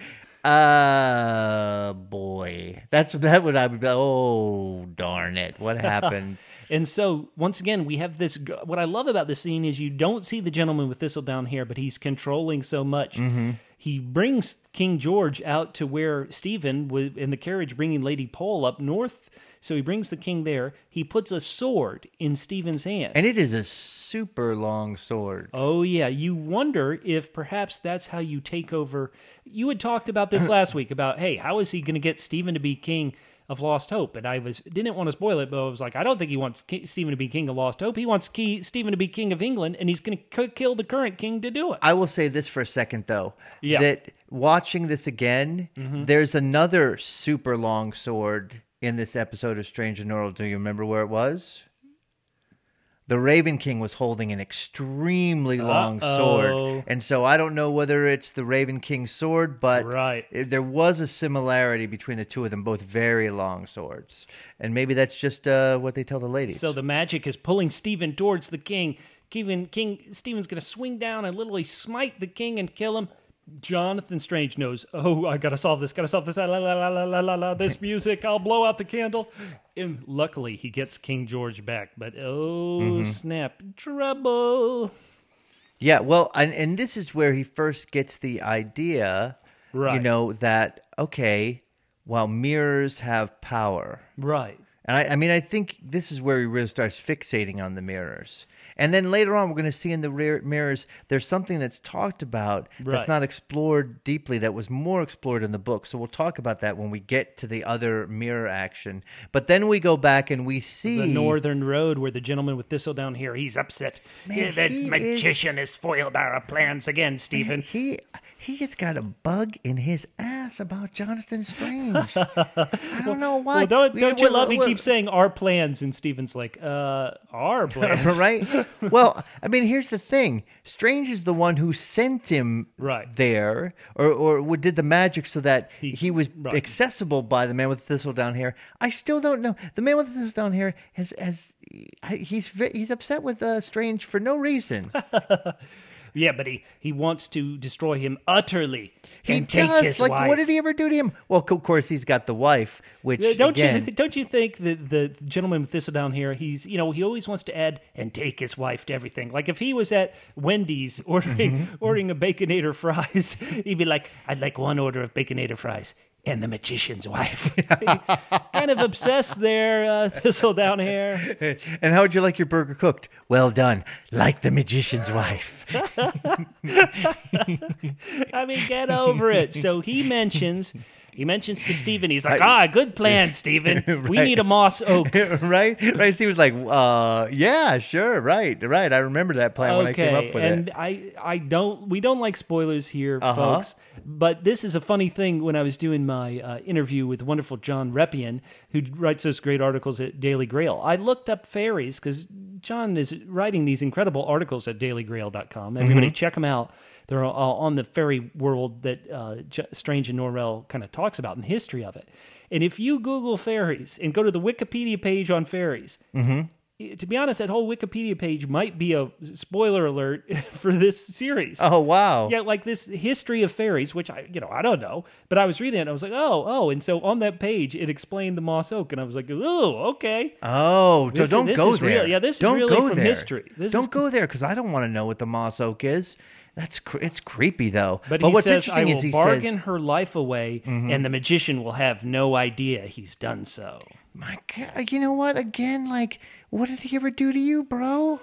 uh, boy. That's that would I would be like, oh, darn it. What happened? And so, once again, we have this. What I love about this scene is you don't see the gentleman with Thistledown Hair, but he's controlling so much. Mm-hmm. He brings King George out to where Stephen was in the carriage bringing Lady Pole up north. So he brings the king there. He puts a sword in Stephen's hand. And it is a super long sword. Oh, yeah. You wonder if perhaps that's how you take over. You had talked about this last week about, hey, how is he going to get Stephen to be king of Lost Hope? And I was didn't want to spoil it, but I was like, I don't think he wants Ki- Stephen to be king of Lost Hope. He wants Key, Stephen to be king of England, and he's going to c- kill the current king to do it. I will say this for a second, though. Yeah. That watching this again, there's another super long sword in this episode of Strange and Norrell. Do you remember where it was? The Raven King was holding an extremely long Uh-oh. sword. And so I don't know whether it's the Raven King's sword, but Right. it- there was a similarity between the two of them, both very long swords. And maybe that's just uh, what they tell the ladies. So the magic is pulling Stephen towards the king. King, king Stephen's going to swing down and literally smite the king and kill him. Jonathan Strange knows, oh, I got to solve this, got to solve this, la, la, la, la, la, la, la, this music, I'll blow out the candle. And luckily, he gets King George back. But, oh, Mm-hmm. snap, trouble. Yeah, well, and, and this is where he first gets the idea, you Right. know, that, okay, well, mirrors have power. Right. And I, I mean, I think this is where he really starts fixating on the mirrors. And then later on, we're going to see in the rear mirrors, there's something that's talked about Right. that's not explored deeply, that was more explored in the book. So we'll talk about that when we get to the other mirror action. But then we go back and we see... The Northern Road, where the gentleman with Thistledown Hair, he's upset. Man, Yeah, that he magician has foiled our plans again, Stephen. He he has got a bug in his ass about Jonathan Strange. I don't know why. Well, don't, We- don't you well, love he well, keeps saying our plans, and Stephen's like, uh, our plans. right? Well, I mean, here's the thing. Strange is the one who sent him Right. there, or or did the magic so that he, He- was right. accessible by the man with the thistledown hair. I still don't know. The man with the thistledown hair has has he's ve- he's upset with uh, Strange for no reason. Yeah, but he, he wants to destroy him utterly. He and take does. his like, wife. what did he ever do to him? Well, of course, he's got the wife, which Yeah, Don't again, you don't you think that the gentleman with Thistledown here, he's you know he always wants to add and take his wife to everything. Like if he was at Wendy's ordering Mm-hmm. ordering a baconator fries, he'd be like, "I'd like one order of baconator fries and the magician's wife." Kind of obsessed there, uh, Thistledown here. and how would you like your burger cooked? Well done, like the magician's wife. I mean, get over it. So he mentions. He mentions to Stephen, he's like, ah, good plan, Stephen. We Right. need a moss oak. right, right. He was like, uh, "Yeah, sure, right, right." I remember that plan when I came up with and it. I, I don't, we don't like spoilers here, Uh-huh. folks. But this is a funny thing. When I was doing my uh, interview with the wonderful John Reppian, who writes those great articles at Daily Grail, I looked up fairies because John is writing these incredible articles at daily grail dot com. Everybody Mm-hmm. check them out. They're all on the fairy world that uh, J- Strange and Norrell kind of talks about and the history of it. And if you Google fairies and go to the Wikipedia page on fairies, Mm-hmm. to be honest, that whole Wikipedia page might be a spoiler alert for this series. Oh wow! Yeah, like this history of fairies, which I, you know, I don't know, but I was reading it and I was like, oh, oh, and so on that page it explained the moss oak, and I was like, oh, okay. Oh, This- so don't this go is there. real. Yeah, this is don't really go from there. history. This don't is- go there because I don't want to know what the moss oak is. That's cr- it's creepy though. But, but he what's says, I interesting will is he bargain says, Mm-hmm. her life away, and the magician will have no idea he's done so. "My God, you know what? Again, like, what did he ever do to you, bro?"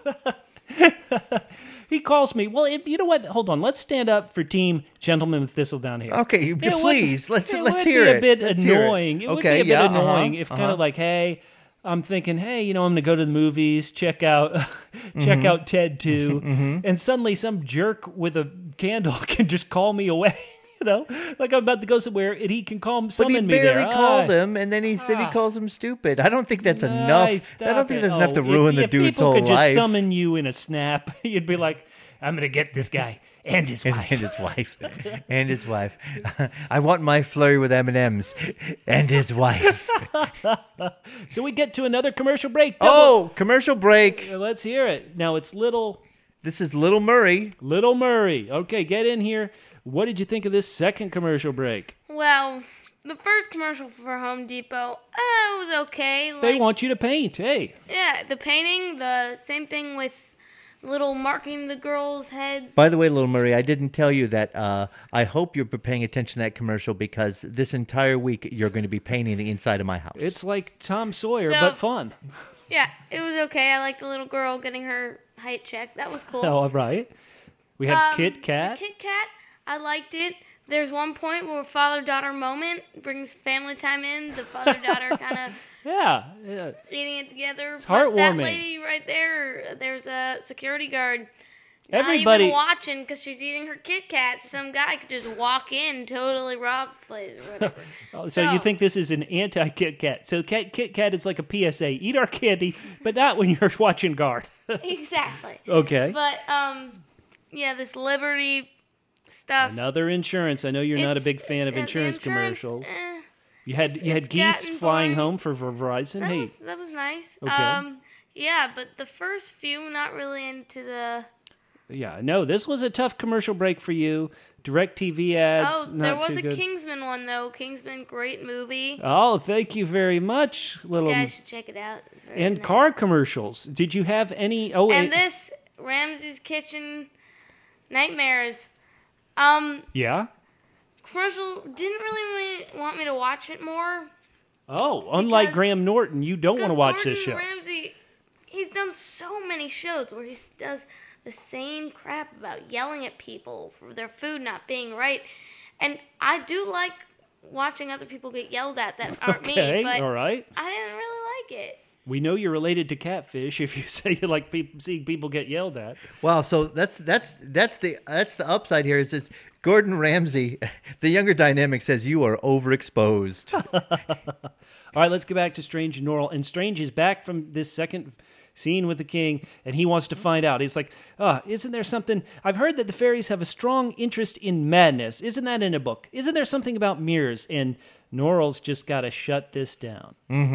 He calls me. Well, if, you know what? Hold on. Let's stand up for Team Gentleman with Thistledown here. Okay, It would- please, let's it let's would hear be it. a bit Let's hear it. annoying. It, would Okay, be a yeah, bit annoying uh-huh, if uh-huh. kind of like, hey, I'm thinking, hey, you know, I'm going to go to the movies, check out, check Mm-hmm. out Ted two, and suddenly some jerk with a candle can just call me away. You know, like I'm about to go somewhere, and he can call But he summon me barely there. called Ah. him, and then he said he Ah. calls him stupid. I don't think that's Nice, enough. I stop don't think it. that's enough to Oh, ruin if, the if dude's people whole could just life. summon you in a snap, you'd be like, I'm going to get this guy and his and, wife. and his wife, and his wife. I want my flurry with M and M's, and his wife. So we get to another commercial break. Double- Oh, commercial break. Uh, Let's hear it. Now it's Little This is Little Murray. Little Murray. Okay, get in here. What did you think of this second commercial break? Well, the first commercial for Home Depot, uh, it was okay. Like, They want you to paint. Hey, yeah, the painting, the same thing with little marking the girl's head. By the way, Little Murray, I didn't tell you that. Uh, I hope you're paying attention to that commercial because this entire week you're going to be painting the inside of my house. it's like Tom Sawyer, So- but fun. Yeah, it was okay. I like the little girl getting her height checked. That was cool. Oh, all right. We have Um, Kit Kat. the Kit Kat, I liked it. There's one point where father-daughter moment brings family time in. The father-daughter kind of Yeah, yeah. eating it together. It's But that heartwarming. lady right there, there's a security guard. Everybody. Not even watching because she's eating her Kit Kat. Some guy could just walk in, totally rob the place or whatever. Oh, so, you So- think this is an anti-Kit Kat? So Kat, Kit Kat is like a P S A: eat our candy, but not when you're watching Garth. Exactly. Okay. But um, yeah, this Liberty stuff. Another insurance. I know you're not a it's- big fan of uh, the insurance, insurance, commercials. eh, You had you had it's geese gotten flying boring. home for Ver- Verizon. that Hey, was that was nice. Okay. Um, yeah, but the first few, not really into the. yeah, no, this was a tough commercial break for you. Direct T V ads. Oh, not there was too a good. Kingsman one though. Kingsman, great movie. Oh, thank you very much, little. You guys should check it out. It's very and nice. car commercials. Did you have any? Oh, And eh, this Ramsey's Kitchen Nightmares. Um, yeah. commercial didn't really wa- want me to watch it more. Oh, unlike Because- Graham Norton, you don't want to Because watch Gordon this show. Ramsay, he's done so many shows where he does the same crap about yelling at people for their food not being right. And I do like watching other people get yelled at that aren't Okay, me, but all right. I didn't really like it. We know you're related to Catfish if you say you like peop seeing people get yelled at. Wow, so that's that's that's the that's the upside here. Is this Gordon Ramsay, the younger dynamic says you are overexposed. All right, let's get back to Strange and Norrell. And Strange is back from this second scene with the king, and he wants to find out. He's like, oh, isn't there something? I've heard that the fairies have a strong interest in madness. Isn't that in a book? Isn't there something about mirrors? And Norrell's just got to shut this down.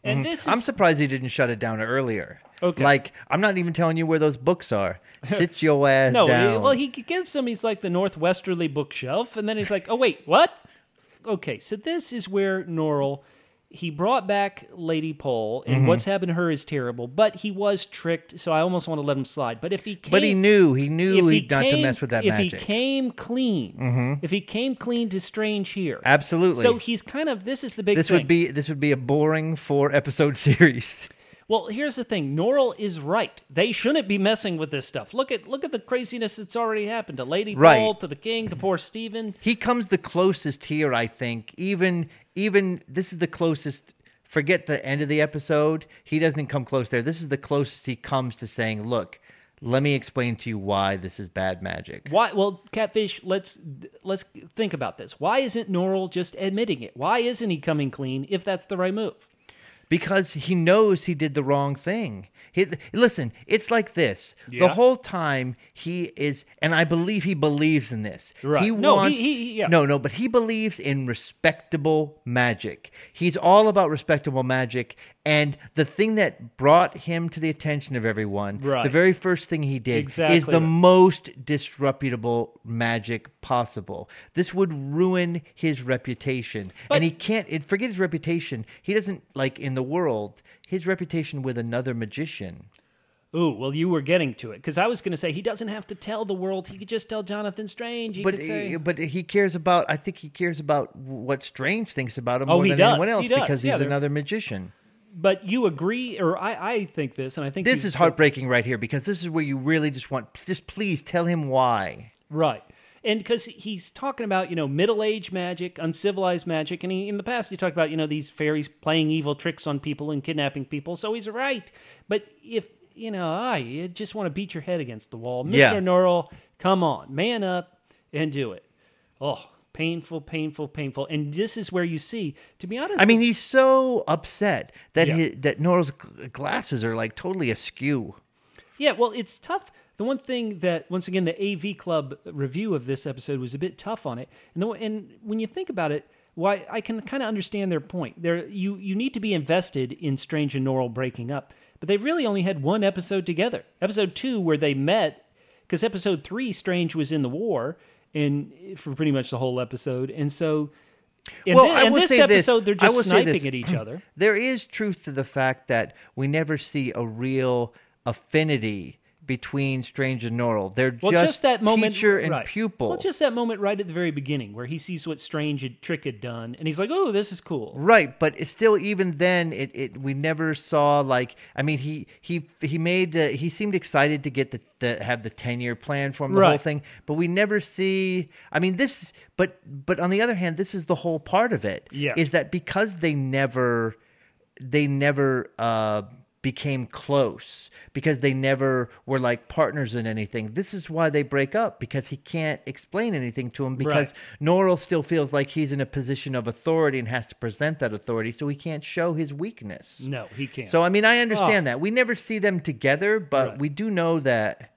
And this is I'm surprised he didn't shut it down earlier. Okay. Like, I'm not even telling you where those books are. Sit your ass no. down. he- Well, he gives him. He's like the northwesterly bookshelf, and then he's like, "Oh wait, what?" Okay, so this is where Norrell. He brought back Lady Pole, and Mm-hmm. what's happened to her is terrible. But he was tricked, so I almost want to let him slide. But if he came, But he knew. He knew if he he not came, to mess with that if magic. he came clean, if he came clean to Strange here, Absolutely. So he's kind of this is the big this thing. would be this would be a boring four episode series. Well, here's the thing. Norrell is right. They shouldn't be messing with this stuff. Look at look at the craziness that's already happened to Lady Right. Pole, to the king, to poor Stephen. He comes the closest here, I think. Even even this is the closest. Forget the end of the episode. He doesn't come close there. This is the closest he comes to saying, "Look, let me explain to you why this is bad magic." Why? Well, Catfish. Let's let's think about this. Why isn't Norrell just admitting it? Why isn't he coming clean if that's the right move? Because he knows he did the wrong thing. He, listen, it's like this. Yeah. The whole time he is, and I believe he believes in this. Right. He No, he- wants, he- he- yeah. no, no, but he believes in respectable magic. He's all about respectable magic. And the thing that brought him to the attention of everyone, Right. the very first thing he did, Exactly is the right. most disreputable magic possible. This would ruin his reputation. But- and he can't, it, forget his reputation. He doesn't, like in the world, his reputation with another magician. Ooh, well, you were getting to it because I was going to say he doesn't have to tell the world. He could just tell Jonathan Strange. He But could say, but he cares about, I think he cares about what Strange thinks about him Oh, more he than does. anyone else He does. because Yeah, he's they're- another magician. but you agree, or I, I think this, and I think This you- is heartbreaking right here because this is where you really just want, just please tell him why. Right. And because he's talking about, you know, middle-aged magic, uncivilized magic, and he, in the past he talked about, you know, these fairies playing evil tricks on people and kidnapping people, so he's right. But if, you know, I you just want to beat your head against the wall. Mister Yeah. Norrell, come on, man up and do it. Oh, painful, painful, painful. And this is where you see, to be honest... I mean, he's so upset that Yeah. his, that Norrell's g- glasses are like totally askew. Yeah, well, it's tough. The one thing that, once again, the A V Club review of this episode was a bit tough on it. And, the, and when you think about it, why I can kind of understand their point. There, you you need to be invested in Strange and Norrell breaking up, but they've really only had one episode together. Episode two, where they met, because episode three, Strange was in the war, and for pretty much the whole episode, and so. In, Well, thi- I in will this say this. episode, they're I just will say sniping this. at each other. There is truth to the fact that we never see a real affinity between Strange and Norrell. They're Well, just, just, that moment, teacher and right. pupil. Well, just that moment right at the very beginning where he sees what Strange had, Trick had done, and he's like, "Oh, this is cool." Right, but it's still, even then, it, it we never saw like. I mean, he he he made uh, he seemed excited to get the, the have the ten year plan for him, the whole Right. thing. But we never see. I mean, this. But but on the other hand, this is the whole part of it. Yeah. Is that because they never they never uh, became close, because they never were like partners in anything. This is why they break up, because he can't explain anything to him, because Right. Norrell still feels like he's in a position of authority and has to present that authority, so he can't show his weakness. No, he can't. So I mean, I understand Oh. that. We never see them together, but Right. we do know that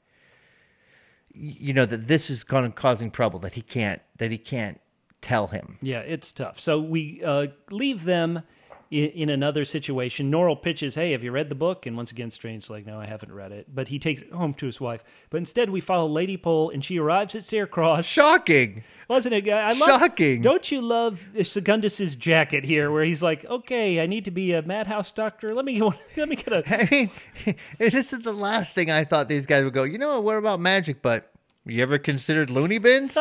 y- you know that this is going to causing trouble, that he can't that he can't tell him. yeah, it's tough. So we uh, leave them in, in another situation. Norrell pitches, "Hey, have you read the book?" And once again, Strange's like, "No, I haven't read it." But he takes it home to his wife. But instead, we follow Lady Pole, and she arrives at Stair Cross. Shocking. Wasn't it? I love, Shocking. Don't you love Segundus's jacket here, where he's like, "Okay, I need to be a madhouse doctor. Let me let me get a." I mean, this is the last thing I thought these guys would go, you know, what about magic, but you ever considered loony bins?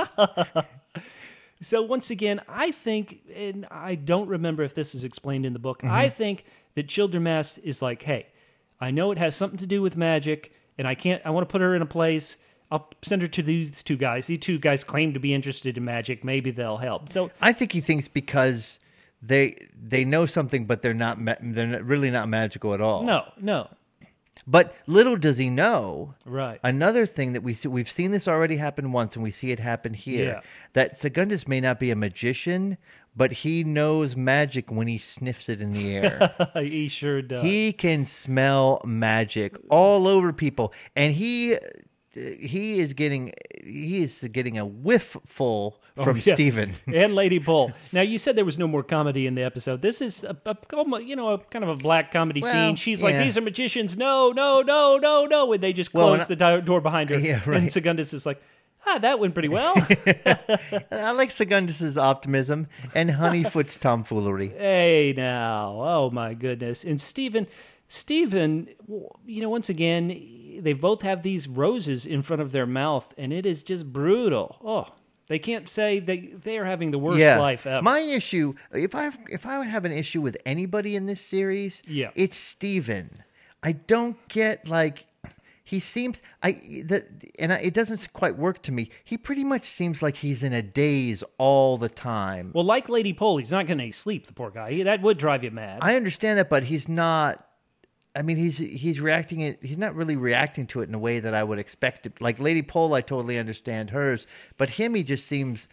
So once again, I think, and I don't remember if this is explained in the book, Mm-hmm. I think that Childermass is like, "Hey, I know it has something to do with magic, and I can't. I want to put her in a place. I'll send her to these two guys. These two guys claim to be interested in magic. Maybe they'll help." So I think he thinks because they they know something, but they're not ma- they're not, really not magical at all. no, no, But little does he know, right? another thing that we see, we've seen this already happen once, and we see it happen here, Yeah. that Segundus may not be a magician, but he knows magic when he sniffs it in the air. he sure does. He can smell magic all over people, and he he is getting he is getting a whiff full from yeah. Steven. And Lady Bull. Now, you said there was no more comedy in the episode. This is a, a almo- you know, a kind of a black comedy Well, scene. She's like, yeah. these are magicians. No, no, no, no, no. And they just Well, close and the do- door behind her. Yeah, right. And Segundus is like, ah, that went pretty well. I like Segundus's optimism and Honeyfoot's tomfoolery. Hey, now. Oh, my goodness. And Stephen, Stephen, you know, once again, they both have these roses in front of their mouth, and it is just brutal. Oh, they can't say they they are having the worst life ever. My issue, if I if I would have an issue with anybody in this series, Yeah. it's Steven. I don't get like he seems I that and I, it doesn't quite work to me. He pretty much seems like he's in a daze all the time. Well, like Lady Pole, he's not going to sleep, the poor guy. He- That would drive you mad. I understand that, but he's not. I mean, he's he's reacting it. He's not really reacting to it in a way that I would expect it. Like Lady Pole, I totally understand hers, but him, he just seems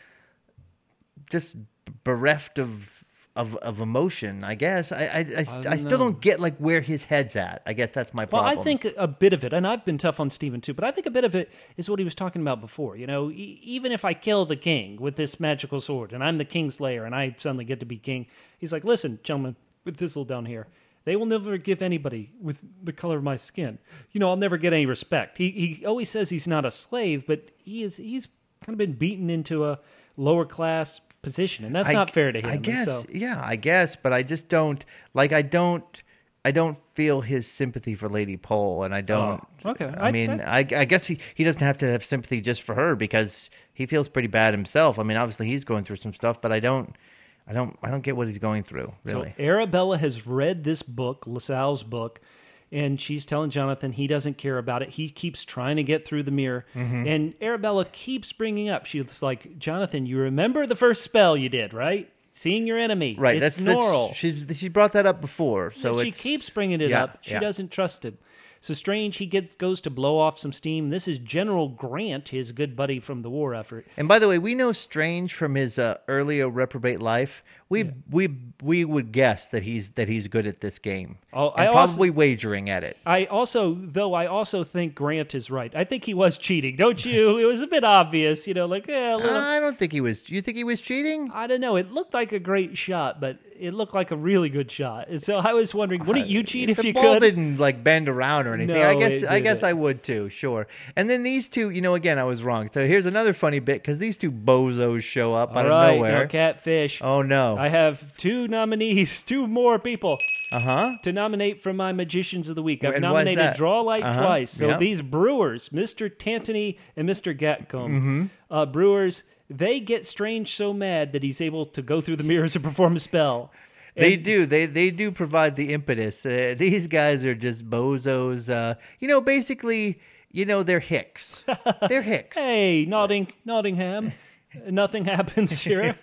just bereft of of, of emotion. I guess I I, I, don't I still know. don't get like where his head's at. I guess that's my Well, problem. I think a bit of it, and I've been tough on Stephen too, but I think a bit of it is what he was talking about before. You know, e- even if I kill the king with this magical sword, and I'm the king slayer, and I suddenly get to be king, he's like, listen, gentlemen, with Thistle down here, they will never give anybody with the color of my skin. You know, I'll never get any respect. He he always says he's not a slave, but he is. He's kind of been beaten into a lower class position, and that's I- not fair to him. I And guess, so- yeah, I guess, but I just don't like. I don't. I don't feel his sympathy for Lady Pole, and I don't. Oh, okay. I, I- mean, I, I guess he, he doesn't have to have sympathy just for her because he feels pretty bad himself. I mean, obviously he's going through some stuff, but I don't. I don't. I don't get what he's going through. Really. So Arabella has read this book, LaSalle's book, and she's telling Jonathan he doesn't care about it. He keeps trying to get through the mirror, Mm-hmm. and Arabella keeps bringing up. She's like, Jonathan, you remember the first spell you did, right? Seeing your enemy. Right. It's that's that's- Norrell. She's she brought that up before, so But she it's, keeps bringing it yeah, up. She yeah. doesn't trust him. So Strange, he gets goes to blow off some steam. This is General Grant, his good buddy from the war effort. And by the way, we know Strange from his uh, earlier reprobate life. We we we would guess that he's that he's good at this game. Oh, and I also- probably wagering at it. I also, though, I also think Grant is right. I think he was cheating, don't you? It was a bit obvious, you know, like, yeah, a little, I don't think he was. You think he was cheating? I don't know. It looked like a great shot, but it looked like a really good shot. And so I was wondering, wouldn't you cheat if the you ball could? didn't like bend around or anything. No, I guess it I guess didn't. I would too. Sure. And then these two, you know, again, I was wrong. So here's another funny bit because these two bozos show up out All right, of nowhere. now Catfish. Oh no. I have two nominees, two more people Uh huh. to nominate for my Magicians of the Week. I've And why is nominated that? Drawlight Uh-huh, twice. So yeah. these brewers, Mister Tantony and Mister Gatcombe, Mm-hmm. uh, brewers, they get Strange so mad that he's able to go through the mirrors and perform a spell. They And- do. They they do provide the impetus. Uh, these guys are just bozos. Uh, you know, basically, you know, they're hicks. They're hicks. Hey, Notting, Nottingham. Nothing happens here.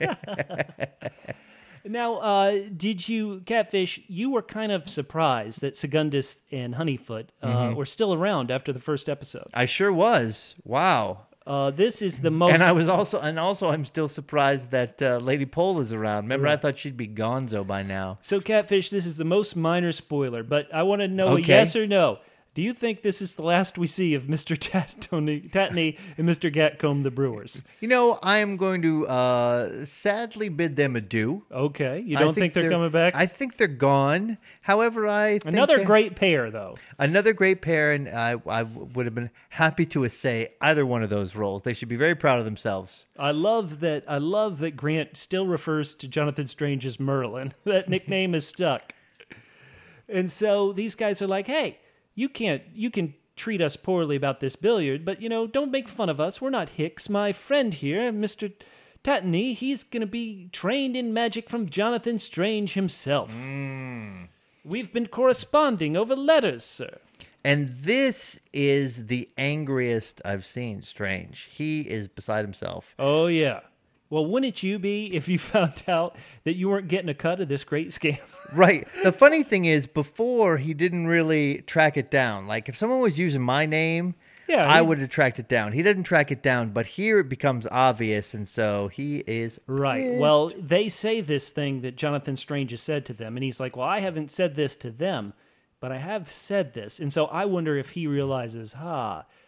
Now, uh, did you, Catfish, you were kind of surprised that Segundus and Honeyfoot uh, Mm-hmm. were still around after the first episode. I sure was. Wow. Uh, this is the most... And I was also, and also, I'm still surprised that uh, Lady Pole is around. Remember, I thought she'd be Gonzo by now. So, Catfish, this is the most minor spoiler, but I want to know a Okay. yes or no. Do you think this is the last we see of Mister Tatney, Tatney and Mister Gatcombe, the brewers? You know, I am going to uh, sadly bid them adieu. Okay, you I don't think, they're, coming back? I think they're gone. However, I think Another they- great pair, though. another great pair, and I, I would have been happy to essay either one of those roles. They should be very proud of themselves. I love that. I love that Grant still refers to Jonathan Strange as Merlin. That nickname is stuck. And so these guys are like, "Hey, you can't. You can treat us poorly about this billiard, but you know, don't make fun of us. We're not hicks. My friend here, Mister Tatney, he's going to be trained in magic from Jonathan Strange himself. We've been corresponding over letters, sir." And this is the angriest I've seen Strange. He is beside himself. Oh yeah. Well, wouldn't you be if you found out that you weren't getting a cut of this great scam? Right. The funny thing is, before he didn't really track it down. Like if someone was using my name, Yeah, I he- would have tracked it down. He didn't track it down, but here it becomes obvious, and so he is Right. pissed. Well, they say this thing that Jonathan Strange has said to them, and he's like, well, I haven't said this to them, but I have said this. And so I wonder if he realizes, ha,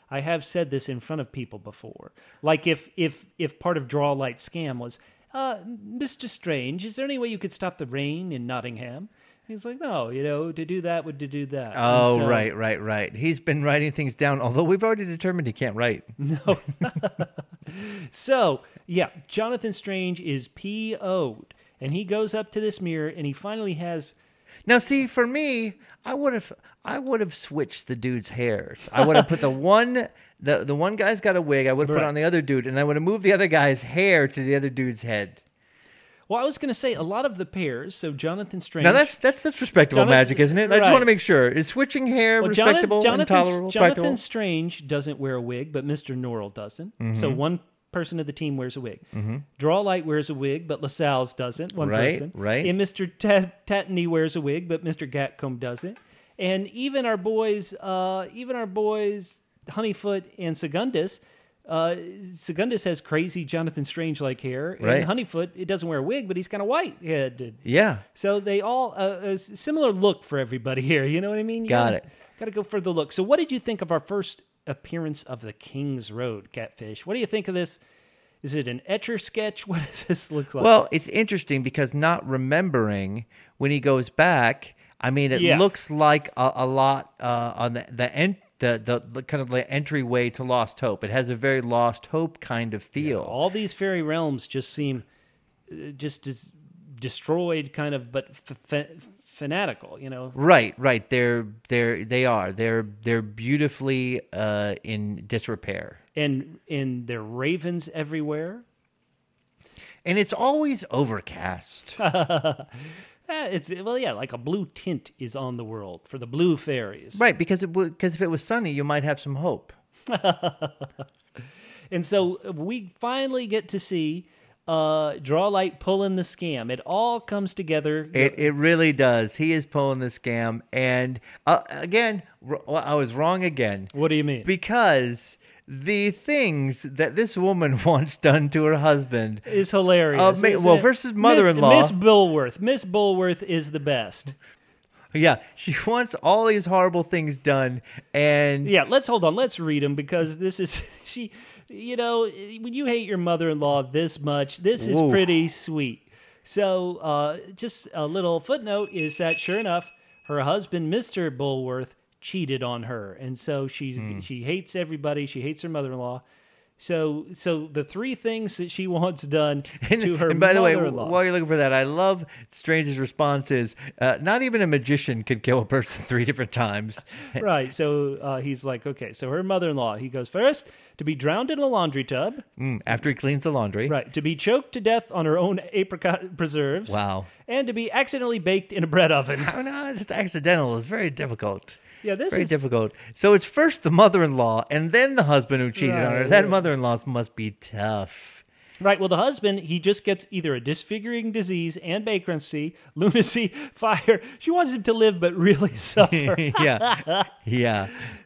I have said this in front of people before. Like if if if part of Draw Light scam was, uh, Mister Strange, is there any way you could stop the rain in Nottingham? He's like, no, you know, to do that would to do that. Oh, And so- right, right, right. He's been writing things down, although we've already determined he can't write. No. So, yeah, Jonathan Strange is P O'd. And he goes up to this mirror and he finally has... Now, see, for me, I would have, I would have switched the dude's hairs. I would have put the one, the the one guy's got a wig. I would have put Right. on the other dude, and I would have moved the other guy's hair to the other dude's head. Well, I was going to say a lot of the pairs, so Jonathan Strange... Now that's that's that's respectable Jonathan- magic, isn't it? I just right. want to make sure. Is switching hair Well, respectable, Jonathan, intolerable, Jonathan practical? Strange doesn't wear a wig, but Mister Norrell doesn't. Mm-hmm. So one person of the team wears a wig. Draw Light wears a wig, but LaSalle's doesn't. One Right, person. right. And Mister Tat- Tatney wears a wig, but Mister Gatcombe doesn't. And even our boys, uh, even our boys, Honeyfoot and Segundus. Uh, Segundus has crazy Jonathan Strange-like hair, and Right. Honeyfoot, it doesn't wear a wig, but he's kind of white-headed. Yeah. So they all uh, a s- similar look for everybody here. You know what I mean? You Got gotta, it. Got to go for the look. So what did you think of our first appearance of the King's Road, Catfish? What do you think of this? Is it an Etcher sketch? What does this look like? Well, it's interesting because not remembering when he goes back, I mean, it Yeah. looks like a, a lot uh, on the the, en- the the the kind of the entryway to Lost Hope. It has a very Lost Hope kind of feel. all these fairy realms just seem uh, just as destroyed, kind of, but f- fa- fanatical. You know, Right, right. They're they're they are. They're they're beautifully uh, in disrepair. and and there are ravens everywhere. And it's always overcast. Eh, it's well, yeah, like a blue tint is on the world for the blue fairies. Right, because it because if it was sunny, you might have some hope. And so we finally get to see uh, Draw Light pulling the scam. It all comes together. It it really does. He is pulling the scam, and uh, again, r- well, I was wrong again What do you mean? because the things that this woman wants done to her husband. Is hilarious. Uh, ma- isn't well, it? versus mother-in-law. Miss, Miss Bulworth. Miss Bulworth is the best. Yeah, she wants all these horrible things done, and Yeah, let's hold on. Let's read them because this is she. You know, when you hate your mother-in-law this much, this is Whoa. pretty sweet. So, uh, just a little footnote is that sure enough, her husband, Mister Bulworth, cheated on her, and so she Hmm. she hates everybody. She hates her mother-in-law. So, so the three things that she wants done And, to her and by the way, mother-in-law. while you're looking for that, I love Strange's response is, uh, not even a magician could kill a person three different times. Right. So uh, he's like, okay, so her mother-in-law, he goes, first, to be drowned in a laundry tub. Mm, after he cleans the laundry. Right. To be choked to death on her own apricot preserves. Wow. And to be accidentally baked in a bread oven. Oh, no, just accidental. It's very difficult. Yeah, this Very is... difficult. So it's first the mother-in-law and then the husband who cheated on her. Right, That yeah. mother-in-law must be tough. Right. Well, the husband, he just gets either a disfiguring disease and bankruptcy, lunacy, fire. She wants him to live but really suffer. yeah. Yeah.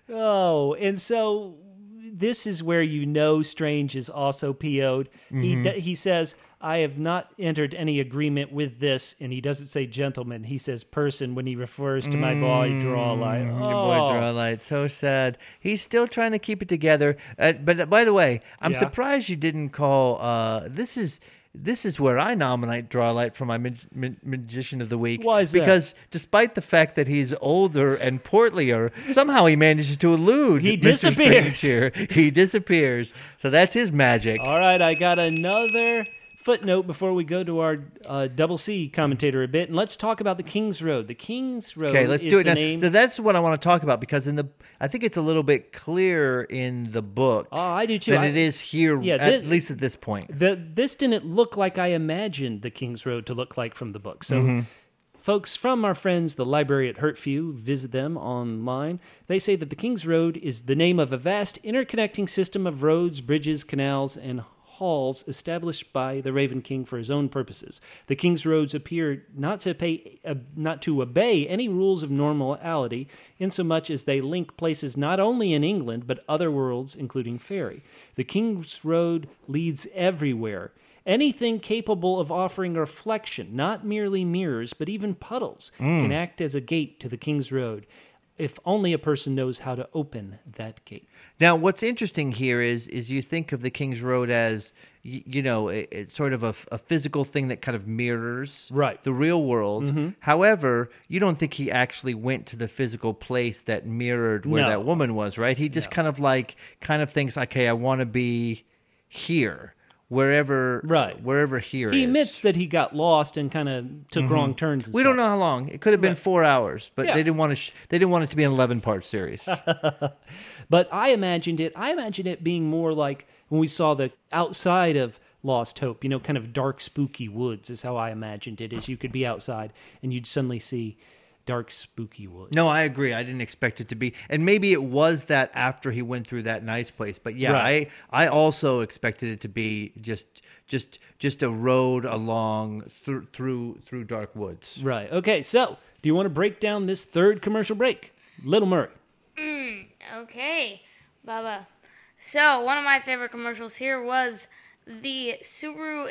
Oh, and so this is where you know Strange is also P O'd. He d- he says, I have not entered any agreement with this, and he doesn't say gentleman. He says person when he refers to my boy Draw Light. Your Oh. boy Drawlight, so sad. He's still trying to keep it together. Uh, but uh, by the way, I'm Yeah. surprised you didn't call. Uh, this is this is where I nominate Drawlight for my mag- mag- magician of the week. Why is that? Because despite the fact that he's older and portlier, somehow he manages to elude. He Mister disappears. Strange here. He disappears. So that's his magic. All right, I got another footnote before we go to our uh, double C commentator a bit, and let's talk about the King's Road. The King's Road Okay, let's is do it the now. name. Th- That's what I want to talk about because in the I think it's a little bit clearer in the book oh, I do too. than I- it is here, Yeah, at thi- least at this point. The, this didn't look like I imagined the King's Road to look like from the book. So, Mm-hmm. folks from our friends, the library at Hurtview, visit them online. They say that the King's Road is the name of a vast interconnecting system of roads, bridges, canals, and halls established by the Raven King for his own purposes. The King's Roads appear not to pay, uh, not to obey any rules of normality, insomuch as they link places not only in England but other worlds, including fairy. The King's Road leads everywhere. Anything capable of offering reflection, not merely mirrors, but even puddles, can act as a gate to the King's Road, if only a person knows how to open that gate. Now, what's interesting here is is you think of the King's Road as y- you know it, it's sort of a, f- a physical thing that kind of mirrors Right. the real world. However, you don't think he actually went to the physical place that mirrored where No. that woman was, right? He just No. kind of like kind of thinks, okay, I want to be here, wherever, Right. wherever here He is. admits that he got lost and kind of took wrong turns. And We stuff. don't know how long. It could have been Right. four hours, but Yeah. they didn't want to. Sh- they didn't want it to be an eleven-part series. But I imagined it. I imagined it being more like when we saw the outside of Lost Hope. You know, kind of dark, spooky woods is how I imagined it. Is you could be outside and you'd suddenly see dark, spooky woods. No, I agree. I didn't expect it to be, and maybe it was that after he went through that nice place. But yeah, Right. I I also expected it to be just just just a road along through through through dark woods. Right. Okay. So, do you want to break down this third commercial break, Little Murray? Okay, Baba. So, one of my favorite commercials here was the Subaru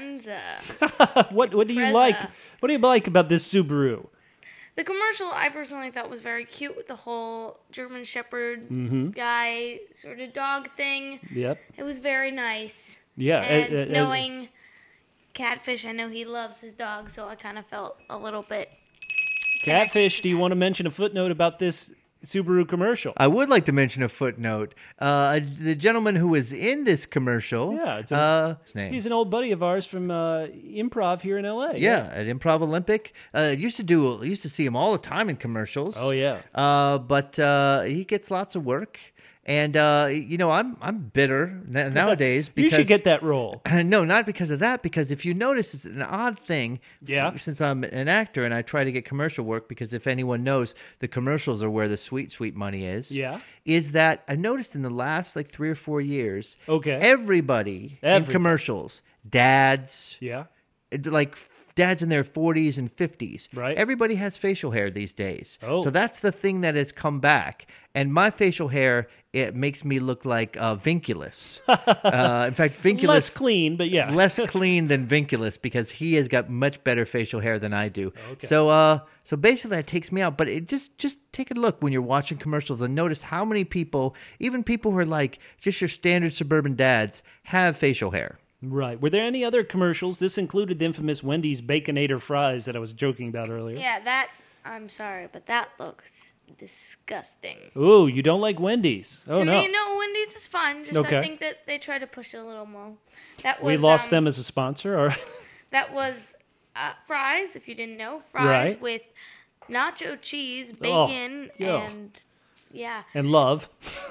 Impreza. What What do you Impreza. like? What do you like about this Subaru? The commercial I personally thought was very cute with the whole German Shepherd guy sort of dog thing. Yep. It was very nice. Yeah. And uh, uh, uh, knowing Catfish, I know he loves his dog, so I kind of felt a little bit. Catfish. Do you want to mention a footnote about this Subaru commercial? I would like to mention a footnote. Uh, the gentleman who was in this commercial. Yeah, it's a- uh, his name. He's an old buddy of ours from uh, improv here in L A. Yeah, at Improv Olympic. Uh, used to do. Used to see him all the time in commercials. Oh yeah. Uh, but uh, he gets lots of work, and uh, you know, I'm I'm bitter na- nowadays. You Because, should get that role. No, not because of that. Because if you notice, it's an odd thing. Yeah. Since I'm an actor and I try to get commercial work, because if anyone knows, the commercials are where the sweet, sweet money is. Yeah. Is that I noticed in the last like three or four years. Okay. Everybody, in Everybody. commercials, dads, Yeah. like dads in their forties and fifties. Right. Everybody has facial hair these days. Oh. So that's the thing that has come back. And my facial hair, it makes me look like uh, Vinculus. uh, in fact, Vinculus Less clean, but yeah. less clean than Vinculus because he has got much better facial hair than I do. Okay. So uh so basically that takes me out. But it just just take a look when you're watching commercials and notice how many people, even people who are like just your standard suburban dads, have facial hair. Right. Were there any other commercials? This included the infamous Wendy's Baconator fries that I was joking about earlier. Yeah, that. I'm sorry, but that looked disgusting. Ooh, you don't like Wendy's? Oh to no. me, no, Wendy's is fine. Just Okay. I think that they tried to push it a little more. That was, we lost um, them as a sponsor. Or That was uh, fries, if you didn't know. Fries Right. with nacho cheese, Oh, bacon, yeah. and yeah. and love.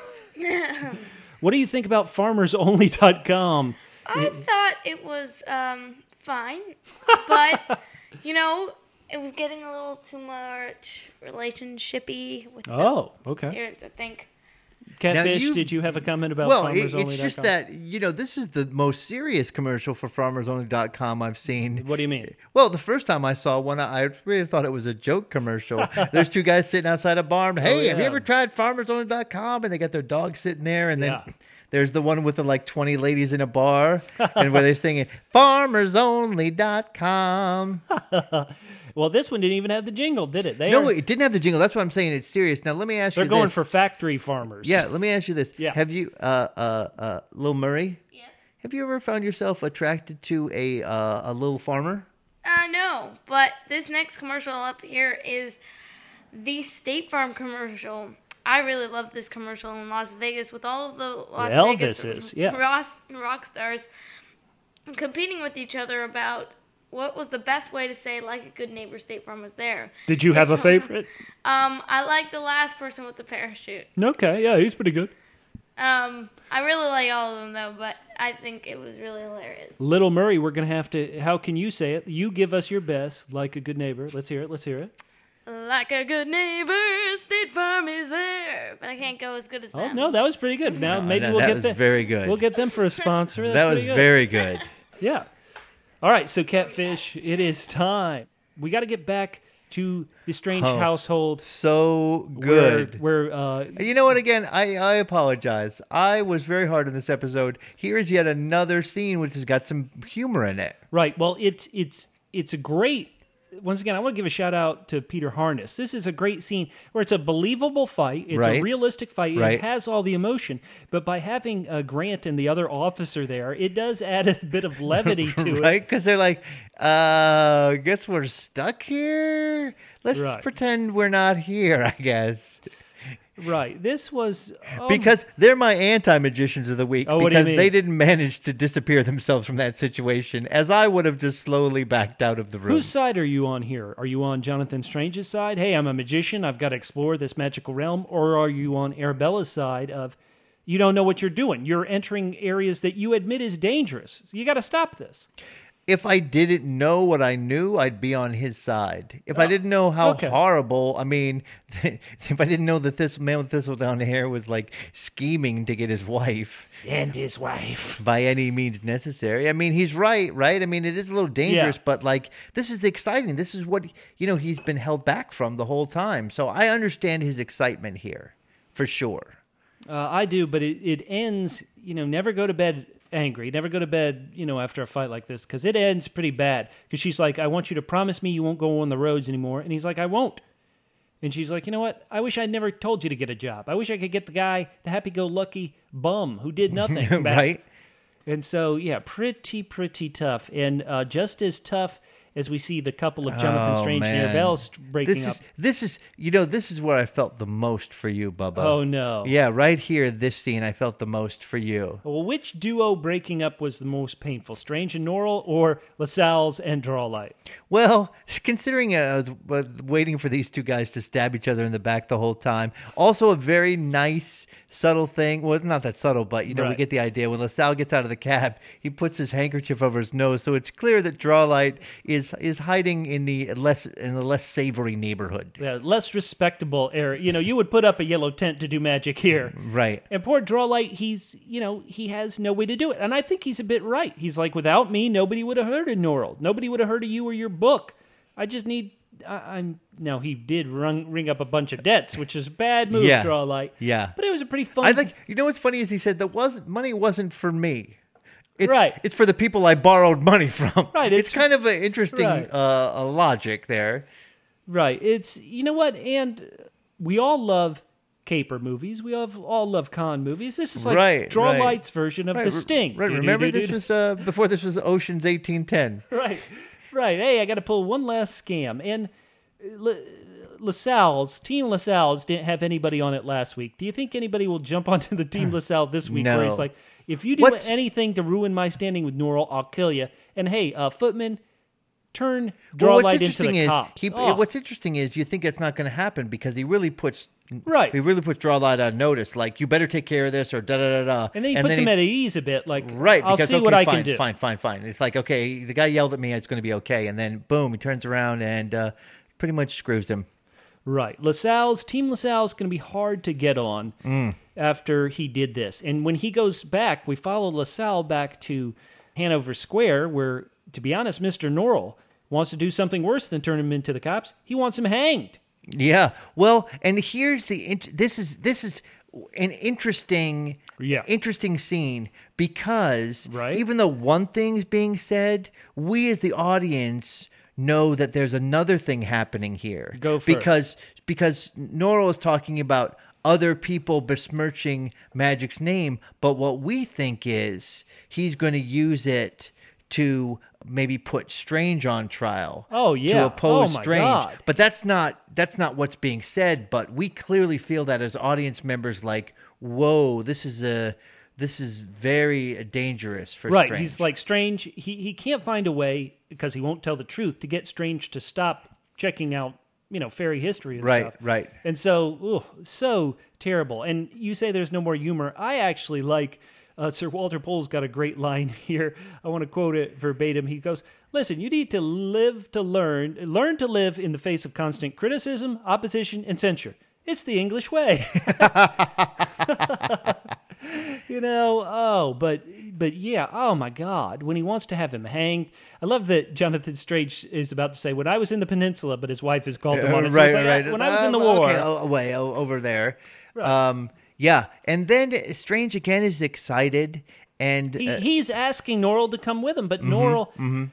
What do you think about farmers only dot com? I thought it was um, fine, but you know, it was getting a little too much relationshipy with Oh, the okay. parents, I think. Catfish, you- did you have a comment about Well, farmers it, only it's dot com? just that, you know, this is the most serious commercial for farmers only dot com I've seen. What do you mean? Well, the first time I saw one, I really thought it was a joke commercial. There's two guys sitting outside a barn. Hey, have you yeah. ever tried farmers only dot com? And they got their dog sitting there. And then Yeah. there's the one with the like twenty ladies in a bar and where they're singing farmers only dot com. Well, this one didn't even have the jingle, did it? They No, are, it didn't have the jingle. That's what I'm saying. It's serious. Now, let me ask they're you going this. for factory farmers. Yeah, let me ask you this. Yeah. Have you, uh, uh, uh, Lil Murray, Yeah. have you ever found yourself attracted to a uh, a little farmer? Uh, no, but this next commercial up here is the State Farm commercial. I really love this commercial in Las Vegas with all of the Las Elvis Vegas is, yeah. rock, rock stars competing with each other about what was the best way to say like a good neighbor State Farm was there. Did you have a favorite? Um, I like the last person with the parachute. Okay, yeah, he's pretty good. Um, I really like all of them though, but I think it was really hilarious. Little Murray, we're going to have to, how can you say it? You give us your best, like a good neighbor. Let's hear it, let's hear it. Like a good neighbor, State Farm is there, but I can't go as good as Oh, them. no, that was pretty good. Now, maybe no, we'll that get was them. very good. We'll get them for a sponsor. That's that was pretty good. very good. Yeah. All right, so Catfish, it is time. We got to get back to the strange Oh. household. So good. Where, where uh, You know what? Again, I, I apologize. I was very hard on this episode. Here is yet another scene which has got some humor in it. right. Well, it's it's it's a great once again, I want to give a shout out to Peter Harness. This is a great scene where it's a believable fight. It's Right. a realistic fight. Right. It has all the emotion. But by having uh, Grant and the other officer there, it does add a bit of levity to it. Right? Because they're like, uh, guess we're stuck here? Let's Right. pretend we're not here, I guess. Right. This was... oh, Because they're my anti-magicians of the week. Oh, what do you because mean? they didn't manage to disappear themselves from that situation, as I would have just slowly backed out of the room. Whose side are you on here? Are you on Jonathan Strange's side? Hey, I'm a magician. I've got to explore this magical realm. Or are you on Arabella's side of, you don't know what you're doing. You're entering areas that you admit is dangerous. So you got to stop this. If I didn't know what I knew, I'd be on his side. If I Oh, didn't know how okay. horrible, I mean, if I didn't know that this man with Thistledown hair was like scheming to get his wife And his wife. by any means necessary, I mean, he's right, right? I mean, it is a little dangerous, Yeah. but like, this is exciting. This is what, you know, he's been held back from the whole time. So I understand his excitement here, for sure. Uh, I do, but it, it ends, you know, never go to bed angry. Never go to bed, you know, after a fight like this, because it ends pretty bad. Because she's like, I want you to promise me you won't go on the roads anymore. And he's like, I won't. And she's like, you know what? I wish I'd never told you to get a job. I wish I could get the guy, the happy-go-lucky bum who did nothing. back. Right? And so, yeah, pretty, pretty tough. And uh, just as tough as we see the couple of Jonathan Oh, Strange man. and Arabella st- breaking This up. is, this is, you know, this is where I felt the most for you, Bubba. Oh, no. Yeah, right here, this scene, I felt the most for you. Well, which duo breaking up was the most painful, Strange and Norrell or LaSalle's and Drawlight? Well, considering I was uh, waiting for these two guys to stab each other in the back the whole time, also a very nice, subtle thing. Well, it's not that subtle, but, you know, we Right. get the idea. When LaSalle gets out of the cab, he puts his handkerchief over his nose, so it's clear that Drawlight is is hiding in the less in the less savory neighborhood. Yeah, less respectable area. You know, you would put up a yellow tent to do magic here. Right. And poor Drawlight, he's, you know, he has no way to do it. And I think he's a bit right. He's like, without me, nobody would have heard of Norrell. Nobody would have heard of you or your book. I just need, I, I'm, now he did run, ring up a bunch of debts, which is a bad move, Yeah. Drawlight. Yeah. But it was a pretty fun. I like, you know what's funny is he said that wasn't money wasn't for me. It's, Right. It's for the people I borrowed money from. Right, It's, it's- kind of an interesting Right. uh, a logic there. Right. It's, you know what? And we all love caper movies. We all, all love con movies. This is like Right, Drawlight's right. version of Right, The re- Sting. Right. Remember this was uh, before this was Ocean's eighteen ten. Right, right. Hey, I got to pull one last scam. And La- LaSalle's, Team LaSalle's didn't have anybody on it last week. Do you think anybody will jump onto the Team LaSalle this week No. where he's like, if you do What's- anything to ruin my standing with Norrell, I'll kill you. And hey, uh, Footman, turn Well, Drawlight what's into interesting the is cops. he, Oh, what's interesting is you think it's not going to happen because he really puts Right. He really puts Drawlight on notice, like you better take care of this or da da da da. and then he puts him at ease a bit, like, Right, I'll because see okay, what I fine, can do. Fine, fine, fine. It's like, okay, the guy yelled at me, it's going to be okay. And then, boom, he turns around and uh, pretty much screws him. Right. LaSalle's, Team LaSalle's going to be hard to get on Mm. after he did this. And when he goes back, we follow LaSalle back to Hanover Square, where, to be honest, Mister Norrell wants to do something worse than turn him into the cops. He wants him hanged. Yeah. Well, and here's the int- this is this is an interesting Yeah. interesting scene because Right. even though one thing's being said, we as the audience know that there's another thing happening here. Go for it. because because Norrell is talking about other people besmirching Magic's name, but what we think is he's going to use it to maybe put Strange on trial. Oh, yeah. To oppose Oh, my Strange. God. But that's not that's not what's being said, but we clearly feel that as audience members, like, whoa, this is a this is very dangerous for Right. Strange. He's like, Strange, he, he can't find a way, because he won't tell the truth, to get Strange to stop checking out, you know, fairy history and Right, stuff. right. And so, ooh, so terrible. And you say there's no more humor. I actually like, uh, Sir Walter Pole's got a great line here. I want to quote it verbatim. He goes, listen, you need to live to learn, learn to live in the face of constant criticism, opposition, and censure. It's the English way. You know, oh, but but yeah, oh my God, when he wants to have him hanged. I love that Jonathan Strange is about to say, when I was in the peninsula, but his wife has called him on it. So right, he's like, right, "Ah, right. When I was in the Uh, war. okay, oh, away oh, over there. Right. Um, yeah, and then Strange again is excited, and He, uh, he's asking Norrell to come with him, but Norrell,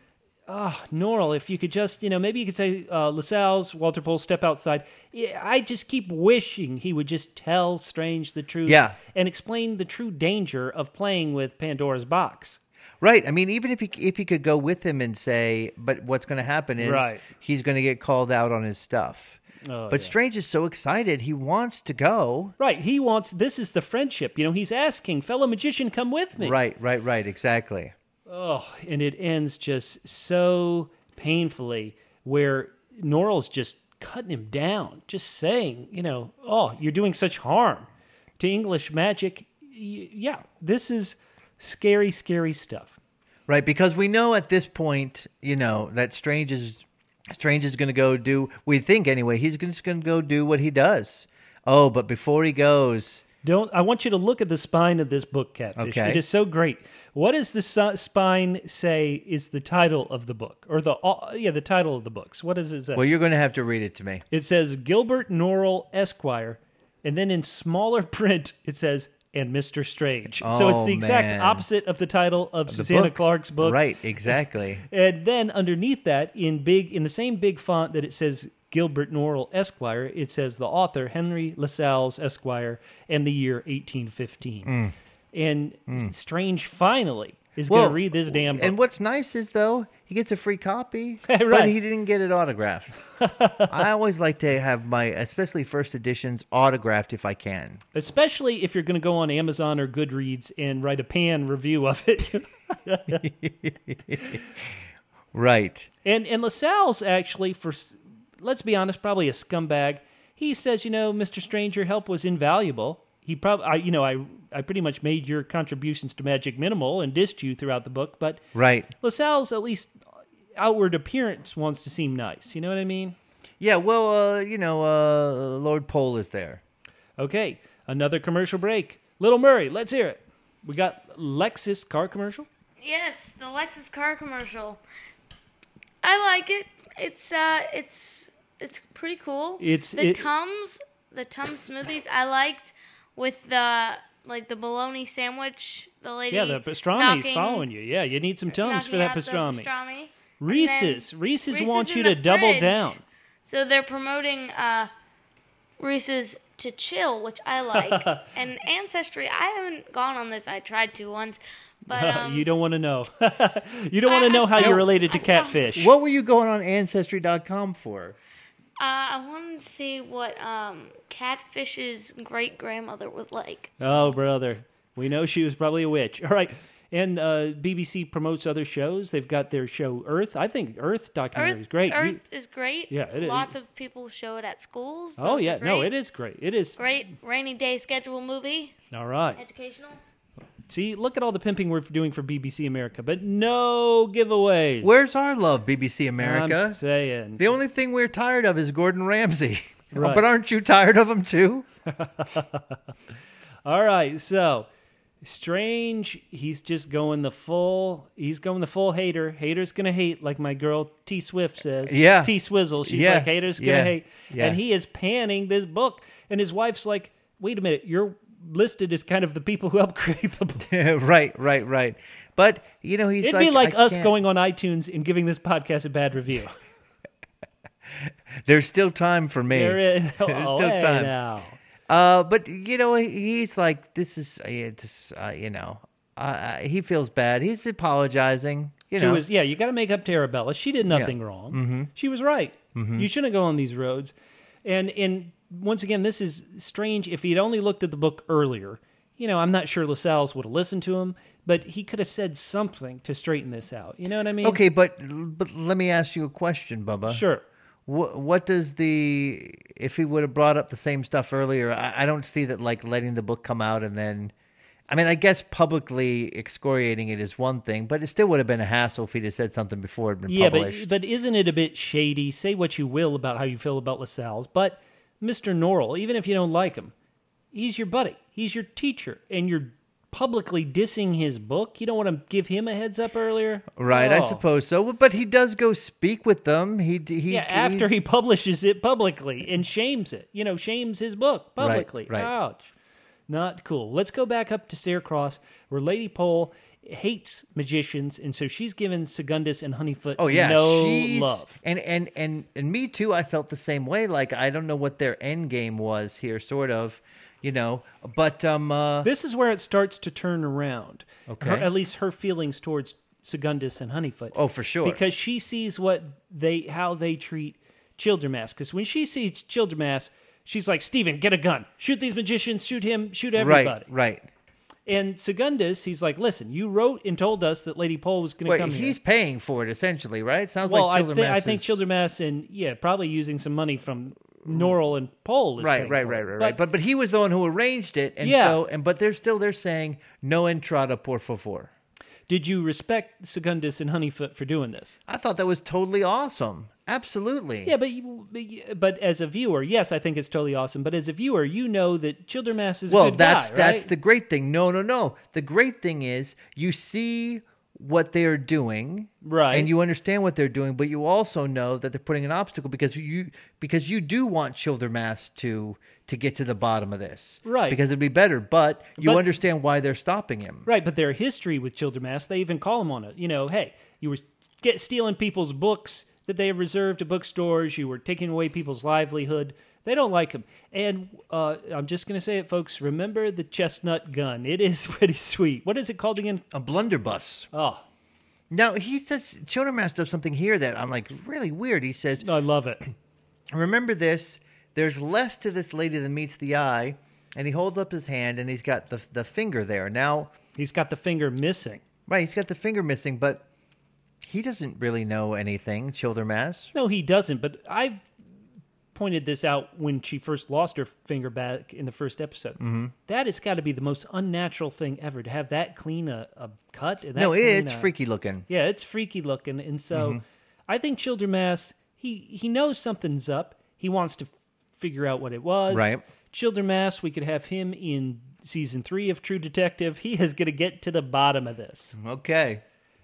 oh, Norrell, if you could just, you know, maybe you could say, uh, LaSalle's, Walter Pole, step outside. Yeah, I just keep wishing he would just tell Strange the truth Yeah. and explain the true danger of playing with Pandora's box. Right. I mean, even if he if he could go with him and say, but what's going to happen is Right. he's going to get called out on his stuff. Oh, but yeah. Strange is so excited. He wants to go. Right, he wants, this is the friendship. You know, he's asking, fellow magician, come with me. Right, right, right. Exactly. Oh, and it ends just so painfully where Norrell's just cutting him down, just saying, you know, oh, you're doing such harm to English magic. Y- yeah, this is scary, scary stuff. Right, because we know at this point, you know, that Strange is Strange is going to go do, we think anyway, he's just going to go do what he does. Oh, but before he goes... Don't. I want you to look at the spine of this book, Catfish. Okay. It is so great. What does the su- spine say is the title of the book? Or the, uh, yeah, the title of the books. What does it say? Well, you're going to have to read it to me. It says Gilbert Norrell, Esquire, and then in smaller print it says, and Mister Strange. so it's Oh, the exact man. opposite of the title of The Susanna book. Clark's book. Right, exactly. And then underneath that, in big, in the same big font that it says Gilbert Norrell, Esquire, it says the author, Henry Lascelles, Esquire, and the year eighteen fifteen. And Strange finally is going to read this damn book. And what's nice is, though, he gets a free copy, Right. but he didn't get it autographed. I always like to have my, especially first editions, autographed if I can. Especially if you're going to go on Amazon or Goodreads and write a pan review of it. Right. And and LaSalle's actually, for let's be honest, probably a scumbag. He says, you know, Mister Strange, your help was invaluable. He probably, I, you know, I I pretty much made your contributions to Magic minimal and dissed you throughout the book. But Right. LaSalle's, at least outward appearance, wants to seem nice. You know what I mean? Yeah, well, uh, you know, uh, Lord Pole is there. Okay, another commercial break. Little Murray, let's hear it. We got Lexus car commercial. Yes, the Lexus car commercial. I like it. It's uh, it's it's pretty cool. It's- the it- Tums, the Tums smoothies. I liked with the like the bologna sandwich. The lady. Yeah, the pastrami's knocking- following you. Yeah, you need some tums for knocking that out the pastrami. pastrami. And Reese's. then Reese's Reese's wants in you the to double fridge. down. So they're promoting uh, Reese's to chill, which I like. And Ancestry, I haven't gone on this. I tried to once, but um, you don't want to know. you don't want I- to know I how still- you're related to I still- catfish. What were you going on Ancestry dot com for? Uh, I wanted to see what um, Catfish's great grandmother was like. Oh, brother. We know she was probably a witch. All right. And uh, B B C promotes other shows. They've got their show Earth. I think Earth documentary Earth is great. Earth You- is great. Yeah, it is. Lots of people show it at schools. oh, Those are yeah. No, great. it is great. It is. Great rainy day schedule movie. All right. Educational. See, look at all the pimping we're doing for B B C America, but no giveaways. Where's our love, B B C America? I'm saying. The only thing we're tired of is Gordon Ramsay. Right. But aren't you tired of him too? All right, so Strange, he's just going the full. He's going the full hater. Hater's gonna hate, like my girl T Swift says. Yeah. T Swizzle. She's Yeah. like, hater's gonna Yeah. hate, Yeah. and he is panning this book. And his wife's like, wait a minute, you're listed as kind of the people who helped create the book. right, right, right. But you know, he's It'd like, be like I us can't- going on iTunes and giving this podcast a bad review. There's still time for me. There is. There's Oh, still hey, time. now. Uh, but you know, he- he's like, this is, uh, it's, uh, you know, uh, he feels bad. He's apologizing. You To know, his, yeah, you got to make up to Arabella. She did nothing wrong. Mm-hmm. She was right. You shouldn't go on these roads. And and once again, this is strange. If he'd only looked at the book earlier, you know, I'm not sure LaSalle's would have listened to him, but he could have said something to straighten this out. You know what I mean? okay, but but let me ask you a question, Bubba. Sure. What what does the if he would have brought up the same stuff earlier? I, I don't see that like letting the book come out and then. I mean, I guess publicly excoriating it is one thing, but it still would have been a hassle if he'd have said something before it had been Yeah, published. but but isn't it a bit shady? Say what you will about how you feel about LaSalle's, but Mister Norrell, even if you don't like him, he's your buddy. He's your teacher, and you're publicly dissing his book. You don't want to give him a heads up earlier, Right, I Oh. suppose so. But he does go speak with them. He he Yeah, after he he publishes it publicly and shames it. You know, shames his book publicly. right. Ouch. Not cool. Let's go back up to Staircross, where Lady Pole hates magicians, and so she's given Segundus and Honeyfoot Oh yeah, no she's, love. And, and and and me too. I felt the same way. Like I don't know what their end game was here, sort of, you know. But um, uh, This is where it starts to turn around. Okay. Her, at least her feelings towards Segundus and Honeyfoot. Oh, for sure. Because she sees what they how they treat Childermass. Because when she sees Childermass, she's like, Steven, get a gun. Shoot these magicians. Shoot him. Shoot everybody. right, right. And Segundus, he's like, listen, you wrote and told us that Lady Pole was going to Wait, come he's here. paying for it essentially, right? Sounds Well, like I, Childermass thi- I think is- Childermass and, yeah, probably using some money from Norrell and Pole is Right, paying right, for right, it. right, But right. But but he was the one who arranged it, and Yeah. so and but they're still they're saying no entrada por favor. did you respect Segundus and Honeyfoot for doing this? I thought that was totally awesome. Absolutely. Yeah, but, you, but you- but as a viewer, yes, I think it's totally awesome. But as a viewer, you know that Childermass is well, a good that's guy, that's right? the great thing. No, no, no. The great thing is you see what they're doing, Right. and you understand what they're doing, but you also know that they're putting an obstacle because you because you do want Childermass to to get to the bottom of this, Right. Because it'd be better, but you But- understand why they're stopping him, Right, but their history with Childermass, they even call him on it. You know, hey, you were get stealing people's books that they have reserved to bookstores. You were taking away people's livelihood. They don't like him. And uh, I'm just going to say it, folks. Remember the chestnut gun. It is pretty sweet. What is it called again? A blunderbuss. Oh, Now he says Childermass does something here that I'm like really weird. He says, I love it. remember this, there's less to this lady than meets the eye, and he holds up his hand and he's got the the finger there. Now, He's got the finger missing. right, he's got the finger missing, but he doesn't really know anything, Childermass. No, he doesn't. But I pointed this out when she first lost her finger back in the first episode. Mm-hmm. That has got to be the most unnatural thing ever to have that clean a, a cut. And that No, clean it's a- freaky looking. Yeah, it's freaky looking, and so Mm-hmm. I think Childermass he he knows something's up. He wants to f- figure out what it was. Right. Childermass, we could have him in season three of True Detective. He is going to get to the bottom of this. Okay.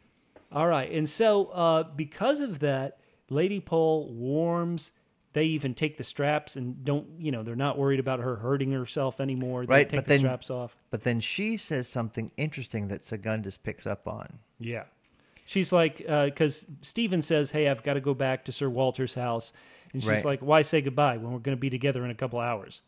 All right, and so uh, because of that, Lady Pole warms. They even take the straps and don't, you know, they're not worried about her hurting herself anymore. They Right, take but the then- straps off. But then she says something interesting that Segundus picks up on. Yeah. She's like, because Stephen says, hey, I've got to go back to Sir Walter's house. And she's Right. like, why say goodbye when we're going to be together in a couple hours?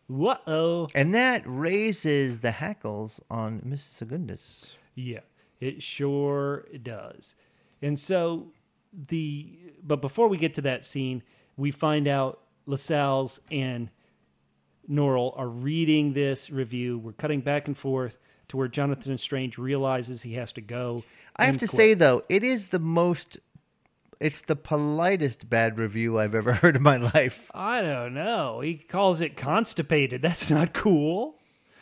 Whoa. And that raises the hackles on Missus Segundus. Yeah, it sure does. And so the, but before we get to that scene, we find out LaSalle's and Norrell are reading this review. We're cutting back and forth to where Jonathan Strange realizes he has to go. I have and to quit. say, though, it is the most, it's the politest bad review I've ever heard in my life. I don't know. He calls it constipated. That's not cool.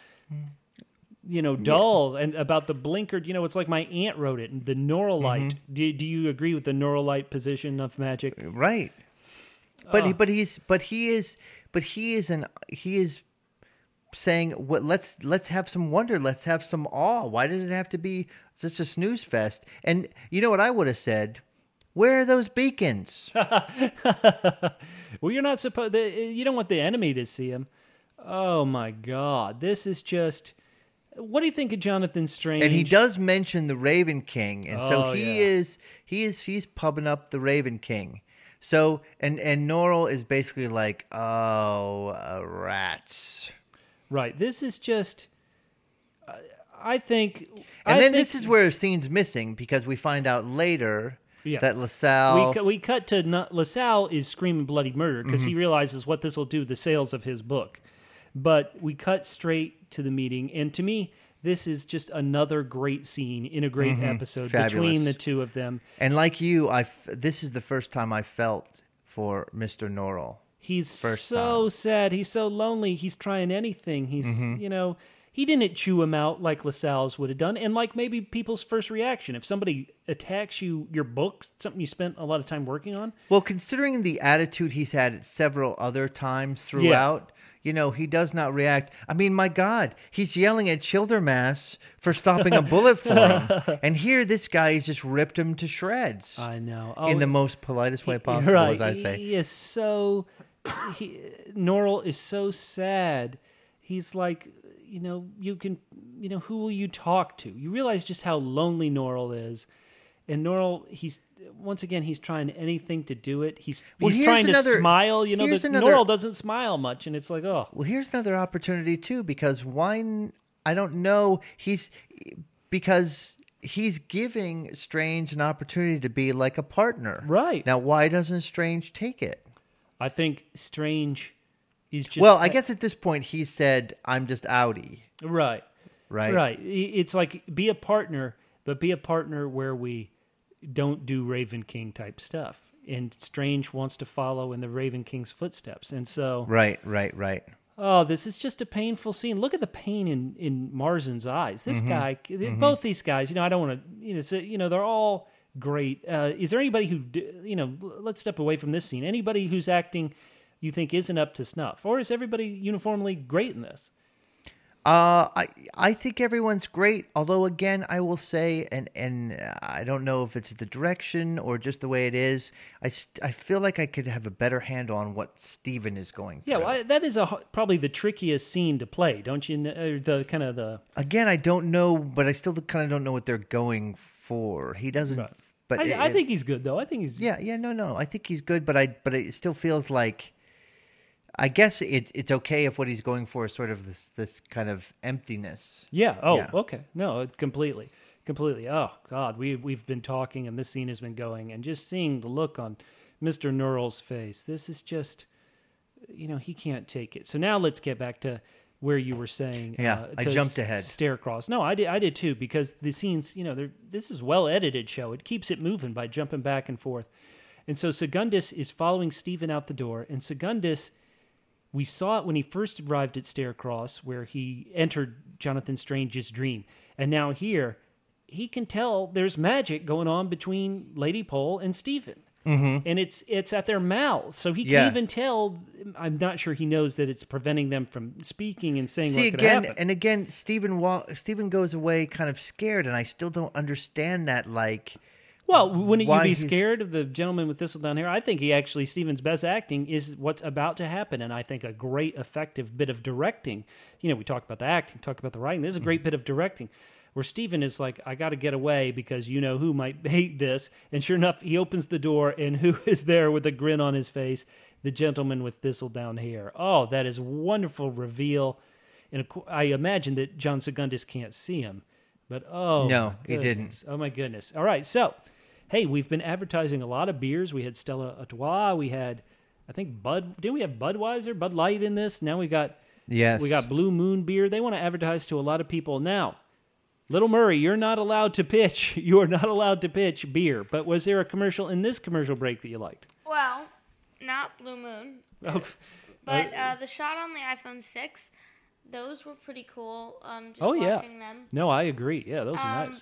You know, dull and about the blinker. You know, it's like my aunt wrote it. The Norrelite. Do, do you agree with the Norrelite position of magic? Right. But Oh. he, but he's but he is but he is an he is saying what let's let's have some wonder, let's have some awe. Why does it have to be such a snooze fest? And you know what I would have said? Where are those beacons? Well, you're not supposed. You don't want the enemy to see him. Oh my God! This is just. What do you think of Jonathan Strange? And he does mention the Raven King, and so Oh, he yeah. is he is he's pubbing up the Raven King. So and and Norrell is basically like, oh, uh, rats. Right. This is just. Uh, I think. And I then think- this is where a scene's missing because we find out later Yeah. that LaSalle. We, cu- we cut to not, LaSalle is screaming bloody murder because Mm-hmm. he realizes what this will do to the sales of his book. But we cut straight to the meeting, and to me, this is just another great scene in a great episode Mm-hmm. Fabulous. between the two of them. And like you, I f- this is the first time I felt for Mister Norrell. He's First so sad. He's so lonely. He's trying anything. He's, Mm-hmm. you know, he didn't chew him out like LaSalle's would have done. And like maybe people's first reaction. If somebody attacks you, your book, something you spent a lot of time working on. Well, considering the attitude he's had at several other times throughout, you know, he does not react. I mean, my God, he's yelling at Childermass for stopping a bullet for him. And here, this guy has just ripped him to shreds I know. in the most politest way possible, right. as I say. He is so. He, Norrell is so sad. He's like, you know, you can, you know, who will you talk to? You realize just how lonely Norrell is. And Norrell, he's, once again, he's trying anything to do it. He's Well, he's here's trying to another- smile. You know, here's the, another- Norrell doesn't smile much. And it's like, oh. Well, here's another opportunity too, because why? I don't know. He's because he's giving Strange an opportunity to be like a partner. Right. Now, why doesn't Strange take it? I think Strange is just... well, I guess at this point he said, "I'm just outie." Right. Right. Right. I- It's like, be a partner, but be a partner where we don't do Raven King type stuff. And Strange wants to follow in the Raven King's footsteps. And so, Right. Right. Right. oh, this is just a painful scene. Look at the pain in, in Marsden's eyes. This Mm-hmm. guy, both these guys, you know, I don't want to, you know, say, you know, they're all great. Uh, is there anybody who, d- you know, l- let's step away from this scene. Anybody who's acting you think isn't up to snuff? Or is everybody uniformly great in this? Uh, I I think everyone's great. Although again, I will say, and and I don't know if it's the direction or just the way it is. I, st- I feel like I could have a better handle on what Steven is going through. Yeah, well, I- that is a, h- probably the trickiest scene to play, don't you? kn- uh, The kind of the. Again, I don't know, but I still kind of don't know what they're going for. He doesn't. Right. But I, it- I it- think he's good though. I think he's. Yeah, yeah, no, no. I think he's good, but I but it still feels like. I guess it, it's okay if what he's going for is sort of this this kind of emptiness. Yeah. Oh, Yeah. okay. No, completely, completely. Oh God, we we've been talking, and this scene has been going, and just seeing the look on Mister Norrell's face. This is just, you know, he can't take it. So now let's get back to where you were saying. Yeah, uh, I to jumped s- ahead. Stare across. No, I did. I did too, because the scenes, you know, they're, this is well edited show. It keeps it moving by jumping back and forth. And so Segundus is following Stephen out the door, and Segundus. We saw it when he first arrived at Staircross, where he entered Jonathan Strange's dream. And now here, he can tell there's magic going on between Lady Pole and Stephen. Mm-hmm. And it's it's at their mouths. So he can Yeah. even tell, I'm not sure he knows that it's preventing them from speaking and saying See what could again, happen. and again, Stephen wa- Stephen goes away kind of scared, and I still don't understand that. Like, Well, wouldn't you why be he's- scared of the gentleman with thistledown hair? I think he actually, Stephen's best acting is what's about to happen. And I think a great effective bit of directing, you know, we talk about the acting, talk about the writing. There's a great bit of directing where Stephen is like, I got to get away because you know who might hate this. And sure enough, he opens the door and who is there with a grin on his face? The gentleman with thistledown hair. Oh, that is a wonderful reveal. And of course, I imagine that John Segundus can't see him. But oh, No, my he didn't. goodness. Oh my goodness. All right, so hey, we've been advertising a lot of beers. We had Stella Artois. We had, I think, Bud. Didn't we have Budweiser, Bud Light in this? Now we got, yes, we got Blue Moon beer. They want to advertise to a lot of people. Now, Little Murray, you're not allowed to pitch. You are not allowed to pitch beer. But was there a commercial in this commercial break that you liked? Well, not Blue Moon, Oh, but uh, the shot on the iPhone six, those were pretty cool. Um, just Oh, yeah. watching them. no, I agree. Yeah, those are Um, nice.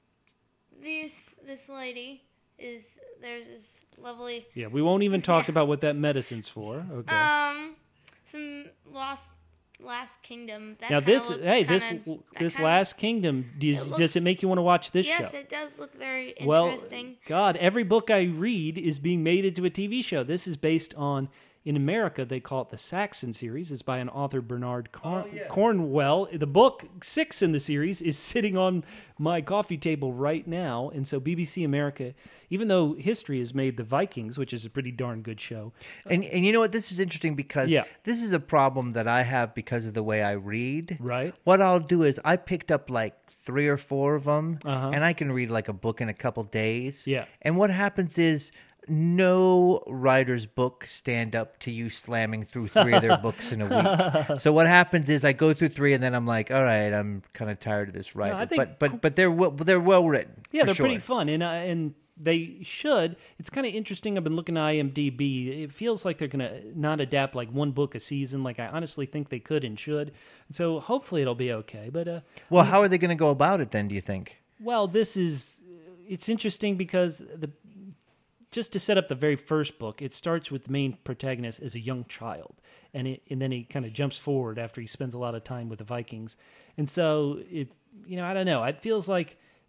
This this lady is there's this lovely Yeah, we won't even talk yeah. about what that medicine's for. Okay. um some lost Last Kingdom. That now kinda this, looks hey, this kinda- that this kinda- Last Kingdom. Does, It does looks- it make you want to watch this yes, show? it does look very Well, interesting. God, every book I read is being made into a T V show. This is based on, in America, they call it the Saxon series. It's by an author, Bernard Corn- Cornwell. The book six in the series is sitting on my coffee table right now. And so B B C America, even though history has made The Vikings, which is a pretty darn good show. and and you know what? This is interesting because Yeah. this is a problem that I have because of the way I read. Right. What I'll do is I picked up like three or four of them, Uh-huh. and I can read like a book in a couple days. Yeah. And what happens is no writer's book stand up to you slamming through three of their books in a week. So what happens is I go through three and then I'm like, all right, I'm kind of tired of this writer. I think- but but but they're well, they're well written. Yeah, for they're sure. pretty fun, and uh, and they should. It's kind of interesting. I've been looking at IMDb. It feels like they're gonna not adapt like one book a season. Like I honestly think they could and should. And so hopefully it'll be okay. But uh, Well, how are they going to go about it then? Do you think? well, this is it's interesting because the just to set up the very first book, it starts with the main protagonist as a young child, and it, and then he kind of jumps forward after he spends a lot of time with the Vikings, and so it you know I don't know. It feels like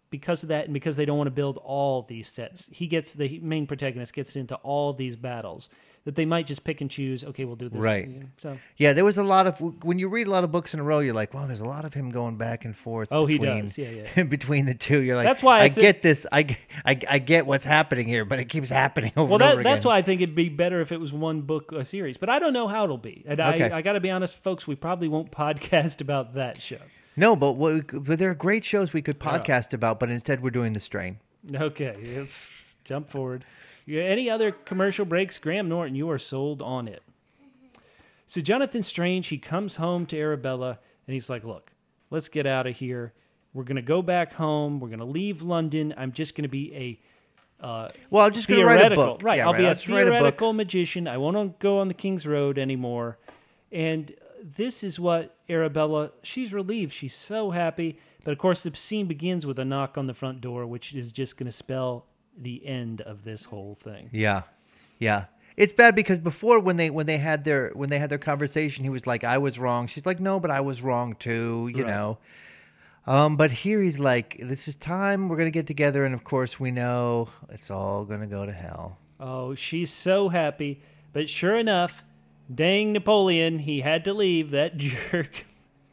because of that, and because they don't want to build all these sets, he gets the main protagonist gets into all these battles that they might just pick and choose. Okay, we'll do this. Right. You know, so Yeah, there was a lot of when you read a lot of books in a row, you're like, wow, there's a lot of him going back and forth. Oh, he between, does. Yeah, yeah. between the two, you're like, That's why I I, thi- get this. I, I, I get what's happening here, but it keeps happening over well, and that, over again. that's why I think it'd be better if it was one book a series. But I don't know how it'll be. And Okay. I, I got to be honest, folks, we probably won't podcast about that show. No, but, what, but there are great shows we could podcast about, but instead we're doing The Strain. Okay, let's jump forward. Yeah, any other commercial breaks? Graham Norton, you are sold on it. So Jonathan Strange, he comes home to Arabella, and he's like, look, let's get out of here. We're going to go back home. We're going to leave London. I'm just going to be a uh, Well, I'm just going to write a theoretical. book. Right, Yeah, I'll right. be I'll a just write a book. theoretical magician. I won't go on the King's Road anymore. And this is what Arabella, she's relieved. She's so happy. But, of course, the scene begins with a knock on the front door, which is just going to spell the end of this whole thing. Yeah, yeah. It's bad because before when they when they had their when they had their conversation, he was like, "I was wrong." She's like, "No, but I was wrong too," you Right. know. Um, but here he's like, "This is time. We're gonna get together," and of course we know it's all gonna go to hell. Oh, she's so happy. But sure enough, dang Napoleon, he had to leave, that jerk.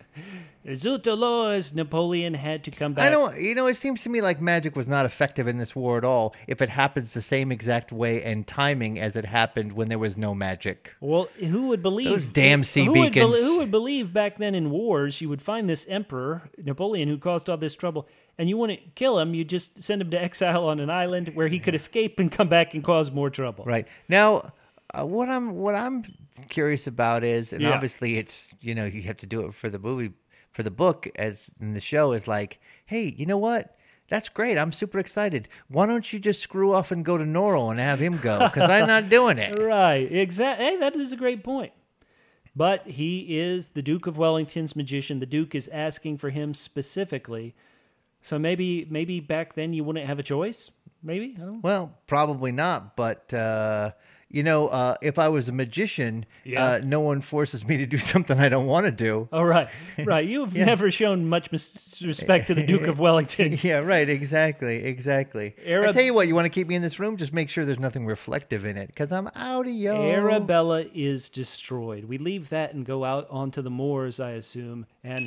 Zut alors, Napoleon had to come back. I don't, you know, it seems to me like magic was not effective in this war at all if it happens the same exact way and timing as it happened when there was no magic. Well, who would believe... Those damn sea who would, beacons. bel- who would believe back then in wars you would find this emperor, Napoleon, who caused all this trouble, and you wouldn't kill him, you just send him to exile on an island where he could escape and come back and cause more trouble. Right. Now, uh, what I'm what I'm curious about is, and Yeah. obviously it's, you know, you have to do it for the movie, for the book, as in the show, is like, hey, you know what? That's great. I'm super excited. Why don't you just screw off and go to Norrell and have him go? Because I'm not doing it. Right, exactly. Hey, that is a great point. But he is the Duke of Wellington's magician. The Duke is asking for him specifically. So maybe maybe back then you wouldn't have a choice? Maybe? I don't know. Well, probably not. But, uh, you know, uh, if I was a magician, Yeah. uh, no one forces me to do something I don't want to do. Oh, right. Right. You've Yeah. never shown much mis- respect to the Duke of Wellington. Yeah, right. Exactly. Exactly. Arab- I tell you what, you want to keep me in this room? Just make sure there's nothing reflective in it, because I'm out of yo. Arabella is destroyed. We leave that and go out onto the moors, I assume. And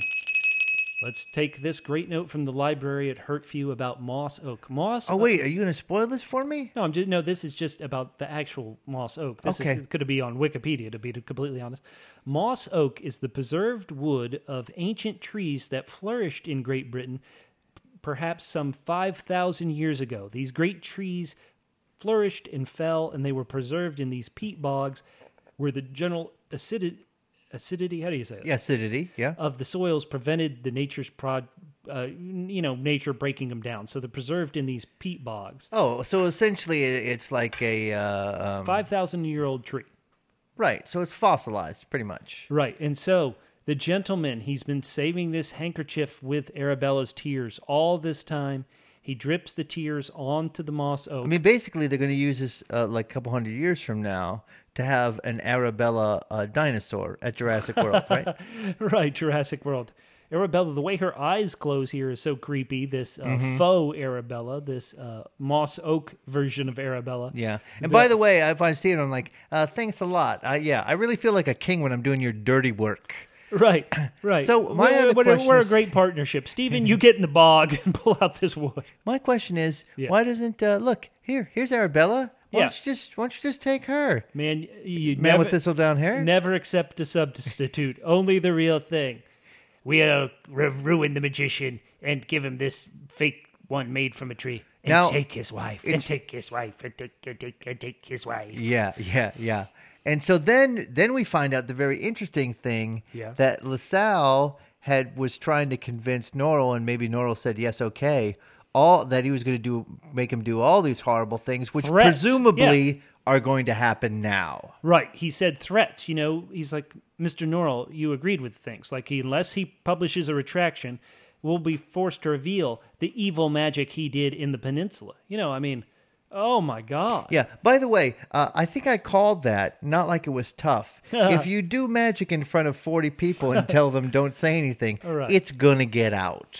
let's take this great note from the library at Hurtview about Moss Oak. Moss Oh wait, are you going to spoil this for me? No, I'm just no. This is just about the actual moss oak. This Okay. is could be on Wikipedia, to be completely honest. Moss oak is the preserved wood of ancient trees that flourished in Great Britain, perhaps some five thousand years ago. These great trees flourished and fell, and they were preserved in these peat bogs, where the general acidity, acidity, how do you say it? Yeah, acidity. Yeah. Of the soils prevented the nature's prod, uh, you know, nature breaking them down. So they're preserved in these peat bogs. Oh, so essentially it- it's like a uh, um, Five thousand year old tree. right. So it's fossilized, pretty much. Right. And so the gentleman, he's been saving this handkerchief with Arabella's tears all this time. He drips the tears onto the moss oak. I mean, basically, they're going to use this uh, like a couple hundred years from now to have an Arabella uh, dinosaur at Jurassic World, right? Right, Jurassic World. Arabella, the way her eyes close here is so creepy. This uh, Mm-hmm. faux Arabella, this uh, moss oak version of Arabella. Yeah. And by the way, if I see it, I'm like, uh, thanks a lot. Uh, yeah, I really feel like a king when I'm doing your dirty work. Right, right. So my we're, other we're, question we're a is- great partnership. Stephen, you get in the bog and pull out this wood. My question is, Yeah. why doesn't uh, look here? Here's Arabella. Why Yeah. don't you just why don't you just take her? Man, you Man never, with thistle down hair. never accept a substitute. Only the real thing. We'll ruin the magician and give him this fake one made from a tree. And Now, take his wife. And it's- take his wife. And take, and take, and take his wife. Yeah, yeah, yeah. And so then then we find out the very interesting thing Yeah. that LaSalle had was trying to convince Norrell, and maybe Norrell said yes, okay, all that he was going to do, make him do all these horrible things, which Threats, presumably yeah. are going to happen now. Right. He said threats. You know, he's like, Mister Norrell, you agreed with things. Like, he, unless he publishes a retraction, we'll be forced to reveal the evil magic he did in the peninsula. You know, I mean, oh my God. Yeah. By the way, uh, I think I called that not like it was tough. If you do magic in front of forty people and tell them don't say anything, All right. it's gonna get out.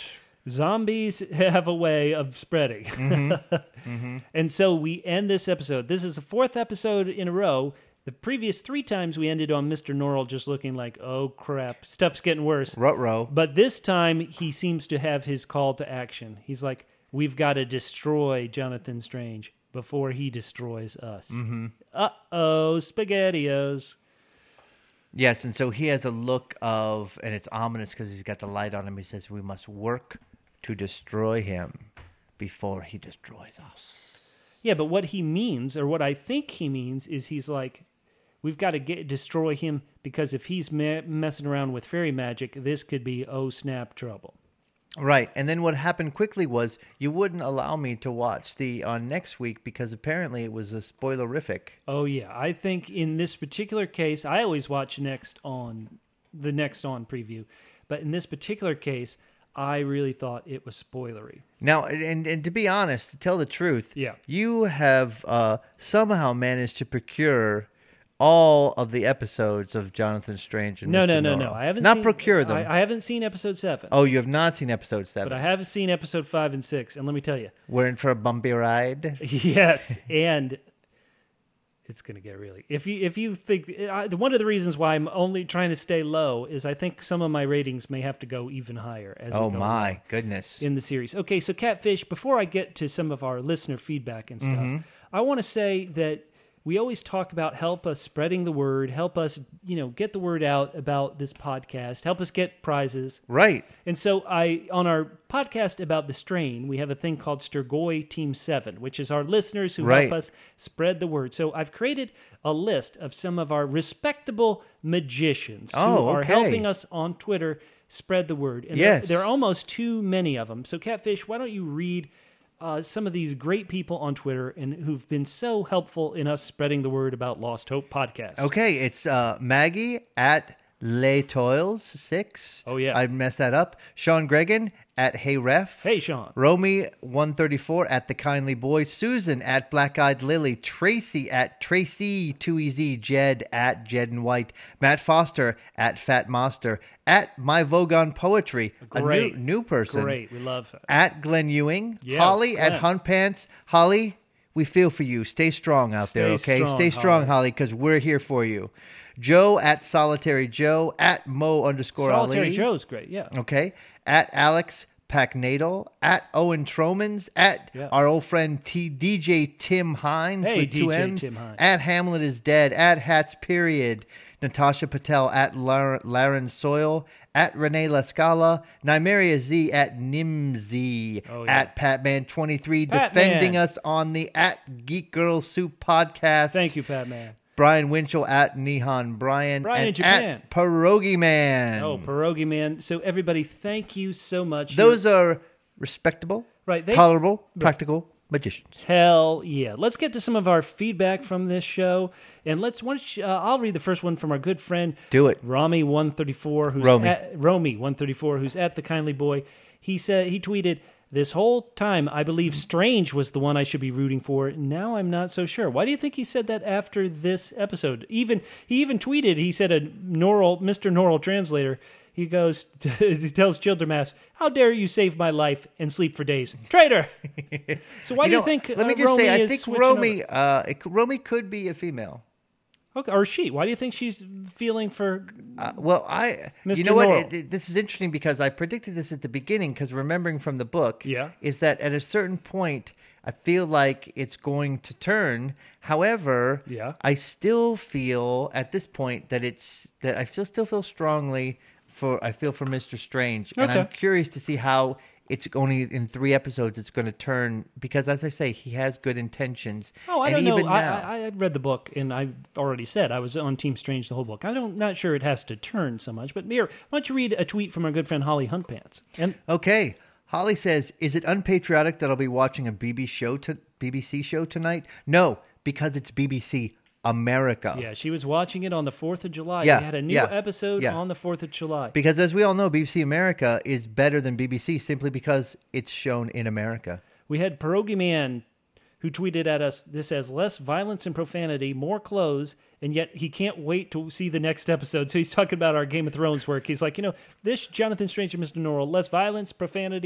Zombies have a way of spreading. Mm-hmm. Mm-hmm. And so we end this episode. This is the fourth episode in a row. The previous three times we ended on Mister Norrell just looking like, oh, crap, stuff's getting worse. Ruh-roh. But this time he seems to have his call to action. He's like, we've got to destroy Jonathan Strange before he destroys us. Mm-hmm. Uh-oh, SpaghettiOs. Yes, and so he has a look of, and it's ominous because he's got the light on him. He says, we must work to destroy him before he destroys us. Yeah, but what he means, or what I think he means, is he's like, we've got to get destroy him because if he's me- messing around with fairy magic, this could be, oh, snap, trouble. Right, and then what happened quickly was you wouldn't allow me to watch the on next week because apparently it was a spoilerific. Oh, yeah. I think in this particular case, I always watch next on the next on preview, but in this particular case, I really thought it was spoilery. Now, and, and to be honest, to tell the truth, Yeah. you have uh, somehow managed to procure all of the episodes of Jonathan Strange and No, Mister no, no, Norrell. no. I haven't Not seen, procure them. I, I haven't seen episode seven. Oh, you have not seen episode seven. But I have seen episode five and six, and let me tell you, We're in for a bumpy ride. yes, and it's going to get really. If you if you think I, one of the reasons why I'm only trying to stay low is I think some of my ratings may have to go even higher as Oh we go my along goodness. in the series. Okay, so Catfish. Before I get to some of our listener feedback and stuff, I want to say that we always talk about help us spreading the word, help us, you know, get the word out about this podcast, help us get prizes. Right. And so I, on our podcast about the strain, we have a thing called Sturgoy Team seven, which is our listeners who Right. help us spread the word. So I've created a list of some of our respectable magicians who Oh, are okay. helping us on Twitter spread the word. And Yes. there, there are almost too many of them. So Catfish, why don't you read uh, some of these great people on Twitter and who've been so helpful in us spreading the word about Lost Hope Podcast. Okay, it's uh, Maggie at Les Toils six. Oh, yeah. I messed that up. Sean Gregan at Hey Ref. Hey, Sean. Romy one thirty-four at The Kindly Boy. Susan at Black Eyed Lily. Tracy at Tracy two E Z. Jed at Jed and White. Matt Foster at Fat Monster. At My Vogon Poetry. Great. A new, new person. Great. We love it. At Glenn Ewing. Yeah, Holly Glenn. at Hunt Pants. Holly, we feel for you. Stay strong out there, Stay okay? strong, Stay strong, Holly. Holly, because we're here for you. Joe at Solitary Joe. At Mo underscore Solitary Ali. Joe's great, yeah. Okay. At Alex Packnatal. At Owen Tromans. At Yeah. our old friend T- D J Tim Hines Hey, with two D J M's. Tim Hines. At Hamlet is Dead. At Hats Period. Natasha Patel at Lar- Laren Soil. At Renee Lascala. Nymeria Z at Nimzy. Oh, yeah. At Patman twenty-three. Pat defending Man. us on the At Geek Girl Soup podcast. Thank you, Pat Man. Brian Winchell at Nihan Brian. Brian and in Japan. At Pierogi Man. Oh, Pierogi Man. So everybody, thank you so much. Those You're- are respectable, Right, they- tolerable, practical magicians. Hell yeah. Let's get to some of our feedback from this show. And let's, why don't you, uh, I'll read the first one from our good friend. Do it. Rami one thirty-four, who's Romy. at, Romy one thirty-four, who's at The Kindly Boy. He said, he tweeted, this whole time, I believe Strange was the one I should be rooting for. Now I'm not so sure. Why do you think he said that after this episode? Even He even tweeted, he said, a Norrell, Mister Norrell translator, he goes, he tells Childermass, how dare you save my life and sleep for days? Traitor! So why do know, you think Let uh, me just Romy say, I is think switching Romy, over? uh, it, Romy could be a female. Okay, or she. Why do you think she's feeling for... Uh, well, I, Mister you know what? Norrell. It, it- this is interesting because I predicted this at the beginning. Because remembering from the book, Yeah. is that at a certain point, I feel like it's going to turn. However, Yeah. I still feel at this point that it's that I still still feel strongly for I feel for Mister Strange, and I'm Okay. curious to see how it's only in three episodes it's going to turn because, as I say, he has good intentions. Oh, I and don't know. even I, now- I, I read the book, and I've already said I was on Team Strange the whole book. I don't, not sure it has to turn so much. But here, why don't you read a tweet from our good friend Holly Huntpants? And Okay. Holly says, is it unpatriotic that I'll be watching a B B show to B B C show tonight? No, because it's B B C America. yeah, she was watching it on the fourth of July. Yeah, They had a new yeah, episode yeah. on the fourth of July. Because as we all know, B B C America is better than B B C simply because it's shown in America. We had Pierogi Man who tweeted at us, this has less violence and profanity, more clothes, and yet he can't wait to see the next episode. So he's talking about our Game of Thrones work. He's like, you know, this Jonathan Strange and Mister Norrell, less violence, profanity,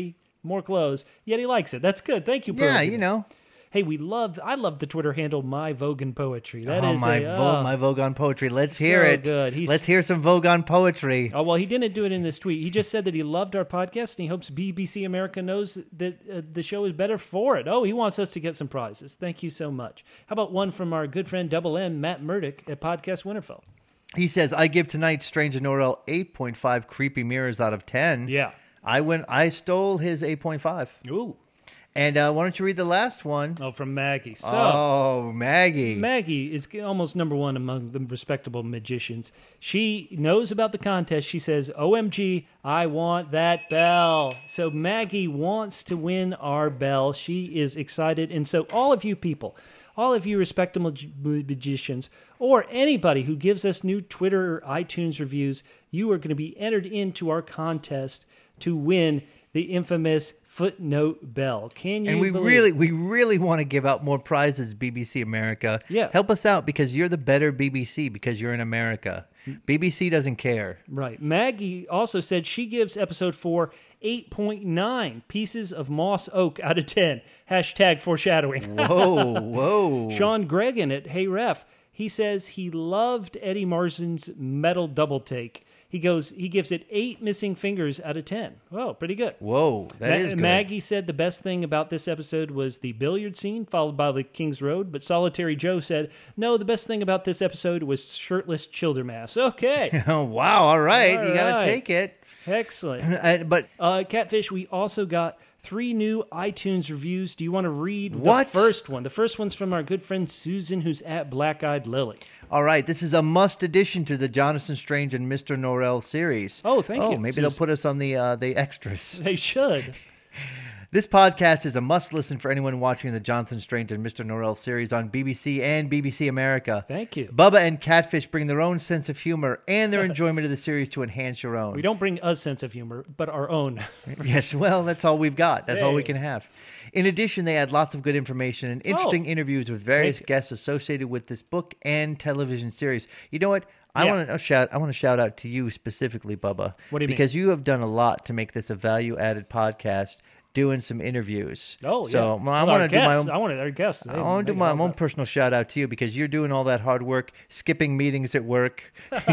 more clothes. Yet he likes it. That's good. Thank you, Yeah, Pearl. you know. Hey, we love. I love the Twitter handle My Vogan Poetry. That oh, is my, a, Vo- oh. my Vogon poetry. Let's hear So it. good. He's- Let's hear some Vogon poetry. Oh, well, he didn't do it in this tweet. He just said that he loved our podcast and he hopes B B C America knows that uh, the show is better for it. Oh, he wants us to get some prizes. Thank you so much. How about one from our good friend Double M, Matt Murdock at Podcast Winterfell? He says, I give tonight's Strange and Norrell eight point five creepy mirrors out of ten. Yeah. I went. I stole his eight point five. Ooh. And uh, why don't you read the last one? Oh, from Maggie. So, oh, Maggie. Maggie is almost number one among the respectable magicians. She knows about the contest. She says, O M G, I want that bell. So Maggie wants to win our bell. She is excited. And so all of you people, all of you respectable mag- magicians, or anybody who gives us new Twitter or iTunes reviews, you are going to be entered into our contest to win the infamous footnote bell. Can you And we believe really, it? we really want to give out more prizes, B B C America. Yeah. Help us out because you're the better B B C because you're in America. B B C doesn't care. Right. Maggie also said she gives episode four eight point nine pieces of moss oak out of ten. Hashtag foreshadowing. Whoa, whoa. Sean Gregan at Hey Ref, he says he loved Eddie Marzin's metal double take. He goes, he gives it eight missing fingers out of ten. Whoa, pretty good. Whoa, that Ma- is good. Maggie said the best thing about this episode was the billiard scene, followed by the King's Road. But Solitary Joe said, no, the best thing about this episode was shirtless Childermass. Okay, Oh, wow, all right. All you got to right. take it. excellent. Uh, but Uh, Catfish, we also got three new iTunes reviews. Do you want to read What? the first one? The first one's from our good friend Susan, who's at Black Eyed Lily. all right, this is a must addition to the Jonathan Strange and Mister Norrell series. Oh, thank oh, you, maybe they'll Susan. put us on the uh, the extras. They should. This podcast is a must listen for anyone watching the Jonathan Strange and Mister Norrell series on B B C and B B C America. Thank you. Bubba and Catfish bring their own sense of humor and their enjoyment of the series to enhance your own. We don't bring a sense of humor, but our own. Yes, well, that's all we've got. That's all we Hey. can have. In addition, they add lots of good information and interesting Oh. interviews with various Thank you. guests associated with this book and television series. You know what? I Yeah. want to shout. I want to shout out to you specifically, Bubba. What do you mean? Because you have done a lot to make this a value-added podcast. Doing some interviews. Oh, so, yeah. well, I With want our to do my guests. own. I wanted our guests. I want to do my own personal shout out to you because you're doing all that hard work, skipping meetings at work,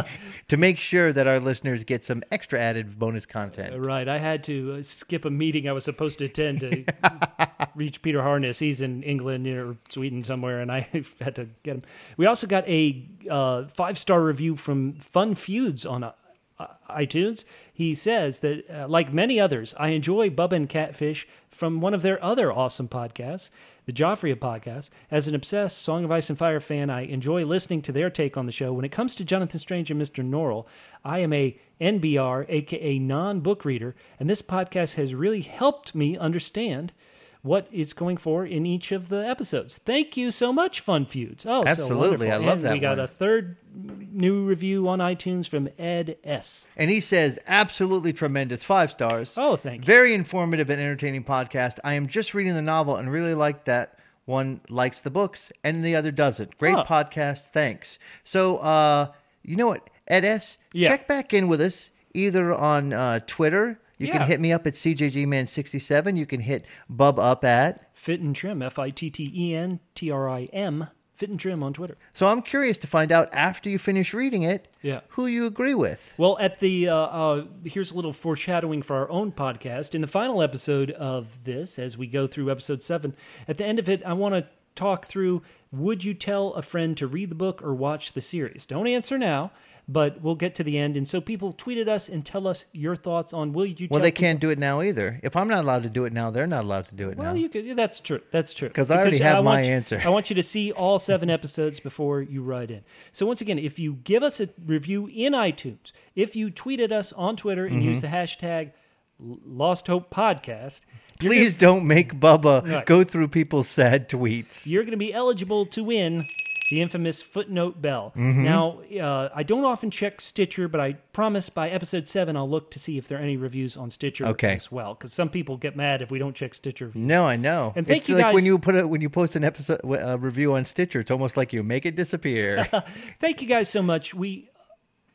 to make sure that our listeners get some extra added bonus content. Right. I had to uh, skip a meeting I was supposed to attend to reach Peter Harness. He's in England or Sweden somewhere, and I had to get him. We also got a uh, five-star review from Fun Feuds on uh, iTunes. He says that, uh, like many others, I enjoy Bubba and Catfish from one of their other awesome podcasts, the Joffrey podcast. As an obsessed Song of Ice and Fire fan, I enjoy listening to their take on the show. When it comes to Jonathan Strange and Mister Norrell, I am a N B R, aka non-book reader, and this podcast has really helped me understand what it's going for in each of the episodes. Thank you so much, Fun Feuds. Oh, Absolutely. so wonderful. I love And that we got one. a third new review on iTunes from Ed S. And he says, absolutely tremendous, five stars. Oh, thank you. Very informative and entertaining podcast. I am just reading the novel and really like that one likes the books and the other doesn't. Great Huh. podcast. Thanks. So, uh, you know what, Ed S, Yeah. check back in with us either on uh, Twitter. You Yeah. can hit me up at C J G Man sixty-seven. You can hit Bub up at. Fit and Trim, F I T T E N T R I M, Fit and Trim on Twitter. So I'm curious to find out after you finish reading it Yeah. who you agree with. Well, at the uh, uh, here's a little foreshadowing for our own podcast. In the final episode of this, as we go through episode seven, at the end of it, I want to talk through: would you tell a friend to read the book or watch the series? Don't answer now, but we'll get to the end. And so people tweeted us and tell us your thoughts on will you. Well, tell they people- can't do it now either. If I'm not allowed to do it now, they're not allowed to do it Well, now. you could. That's true. That's true. 'Cause I already Because have I my want you- answer. I want you to see all seven episodes before you write in. So once again, if you give us a review in iTunes, if you tweet at us on Twitter and Mm-hmm. use the hashtag Lost Hope Podcast, Please don't make Bubba Right. go through people's sad tweets. you're going to be eligible to win the infamous footnote bell. Mm-hmm. Now, uh, I don't often check Stitcher, but I promise by episode seven I'll look to see if there are any reviews on Stitcher Okay. as well, because some people get mad if we don't check Stitcher reviews. No, I know. And thank it's you like guys- when you put a, when you post an episode uh, review on Stitcher, it's almost like you make it disappear. Thank you guys so much. We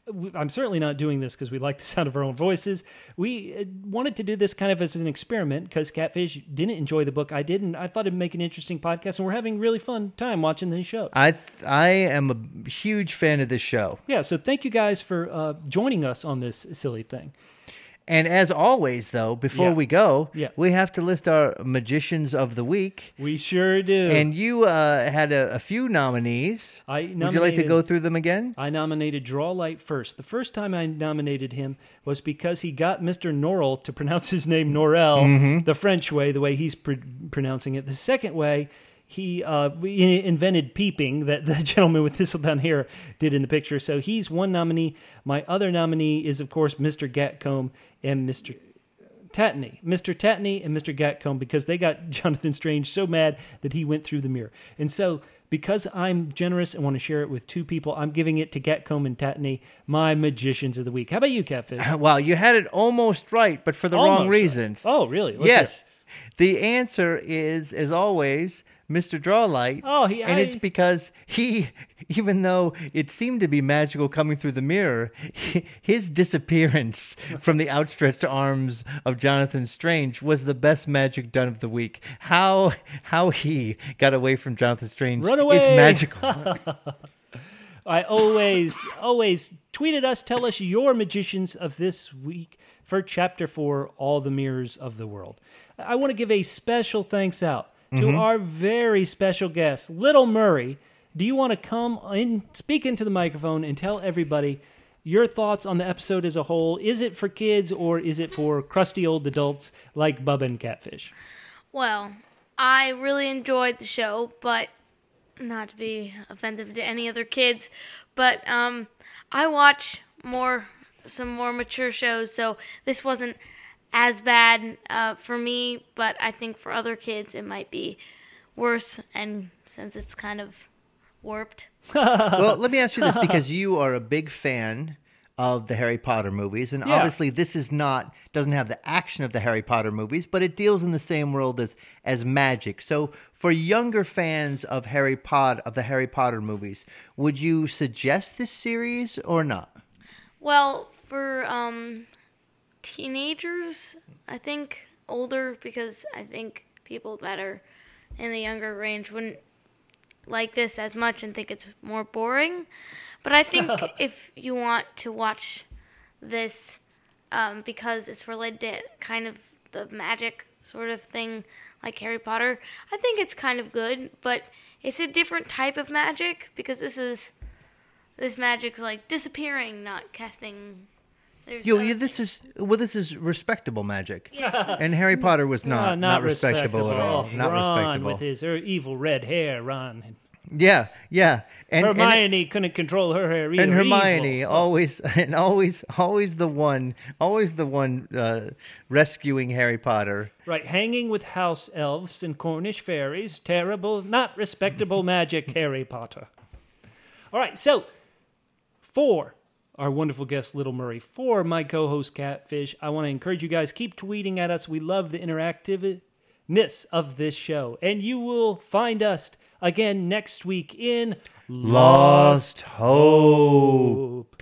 I'm certainly not doing this because we like the sound of our own voices. We uh, wanted to do this kind of as an experiment because Catfish didn't enjoy the book. I didn't. I thought it'd make an interesting podcast, and we're having really fun time watching these shows. I I am a huge fan of this show. Yeah, so thank you guys for uh, joining us on this silly thing. And as always, though, before Yeah. we go, Yeah. we have to list our magicians of the week. We sure do. And you uh, had a, a few nominees. I Would you like to nominated- go through them again? I nominated Drawlight first. The first time I nominated him was because he got Mister Norrell to pronounce his name Norrell the French way, the way he's pr- pronouncing it. The second way, he uh, we invented peeping that the gentleman with thistledown hair did in the picture. So he's one nominee. My other nominee is, of course, Mister Gatcombe and Mister Tatney. Mister Tatney and Mister Gatcombe, because they got Jonathan Strange so mad that he went through the mirror. And so because I'm generous and want to share it with two people, I'm giving it to Gatcombe and Tatney, my magicians of the week. How about you, Catfish? Well, you had it almost right, but for the wrong Almost right. reasons. Oh, really? What's yes. that? The answer is, as always, Mister Drawlight. Oh, he- and I- it's because he, even though it seemed to be magical coming through the mirror, he- his disappearance from the outstretched arms of Jonathan Strange was the best magic done of the week. How how he got away from Jonathan Strange Run away! is magical. I always, always tweet at us. Tell us your magicians of this week for Chapter four, All the Mirrors of the World. I want to give a special thanks out to our very special guest, Little Murray. Do you want to come in, speak into the microphone and tell everybody your thoughts on the episode as a whole? Is it for kids or is it for crusty old adults like Bubba and Catfish? Well, I really enjoyed the show, but not to be offensive to any other kids, but um, I watch more some more mature shows, so this wasn't as bad uh, for me, but I think for other kids it might be worse, and since it's kind of warped. Well, let me ask you this, because you are a big fan of the Harry Potter movies, and Yeah. obviously this is not doesn't have the action of the Harry Potter movies, but it deals in the same world as as magic. So for younger fans of Harry Potter of the Harry Potter movies, would you suggest this series or not? Well, for um, teenagers, I think older, because I think people that are in the younger range wouldn't like this as much and think it's more boring. But I think if you want to watch this um, because it's related to kind of the magic sort of thing like Harry Potter, I think it's kind of good. But it's a different type of magic, because this is this magic's like disappearing, not casting. There's You, other you this is well, this is respectable magic, Yes. and Harry Potter was not Ah, not, respectable, at all. Oh, Not Ron respectable. with his er, evil red hair, Ron. Yeah, yeah, and and- Hermione couldn't control her hair either. And Hermione, Evil. always, and always, always the one, always the one uh, rescuing Harry Potter. Right, hanging with house elves and Cornish fairies. Terrible, not respectable magic, Harry Potter. All right, so for our wonderful guest, Little Murray, for my co-host, Catfish, I want to encourage you guys, keep tweeting at us. We love the interactiveness of this show. And you will find us again next week in Lost Hope. Hope.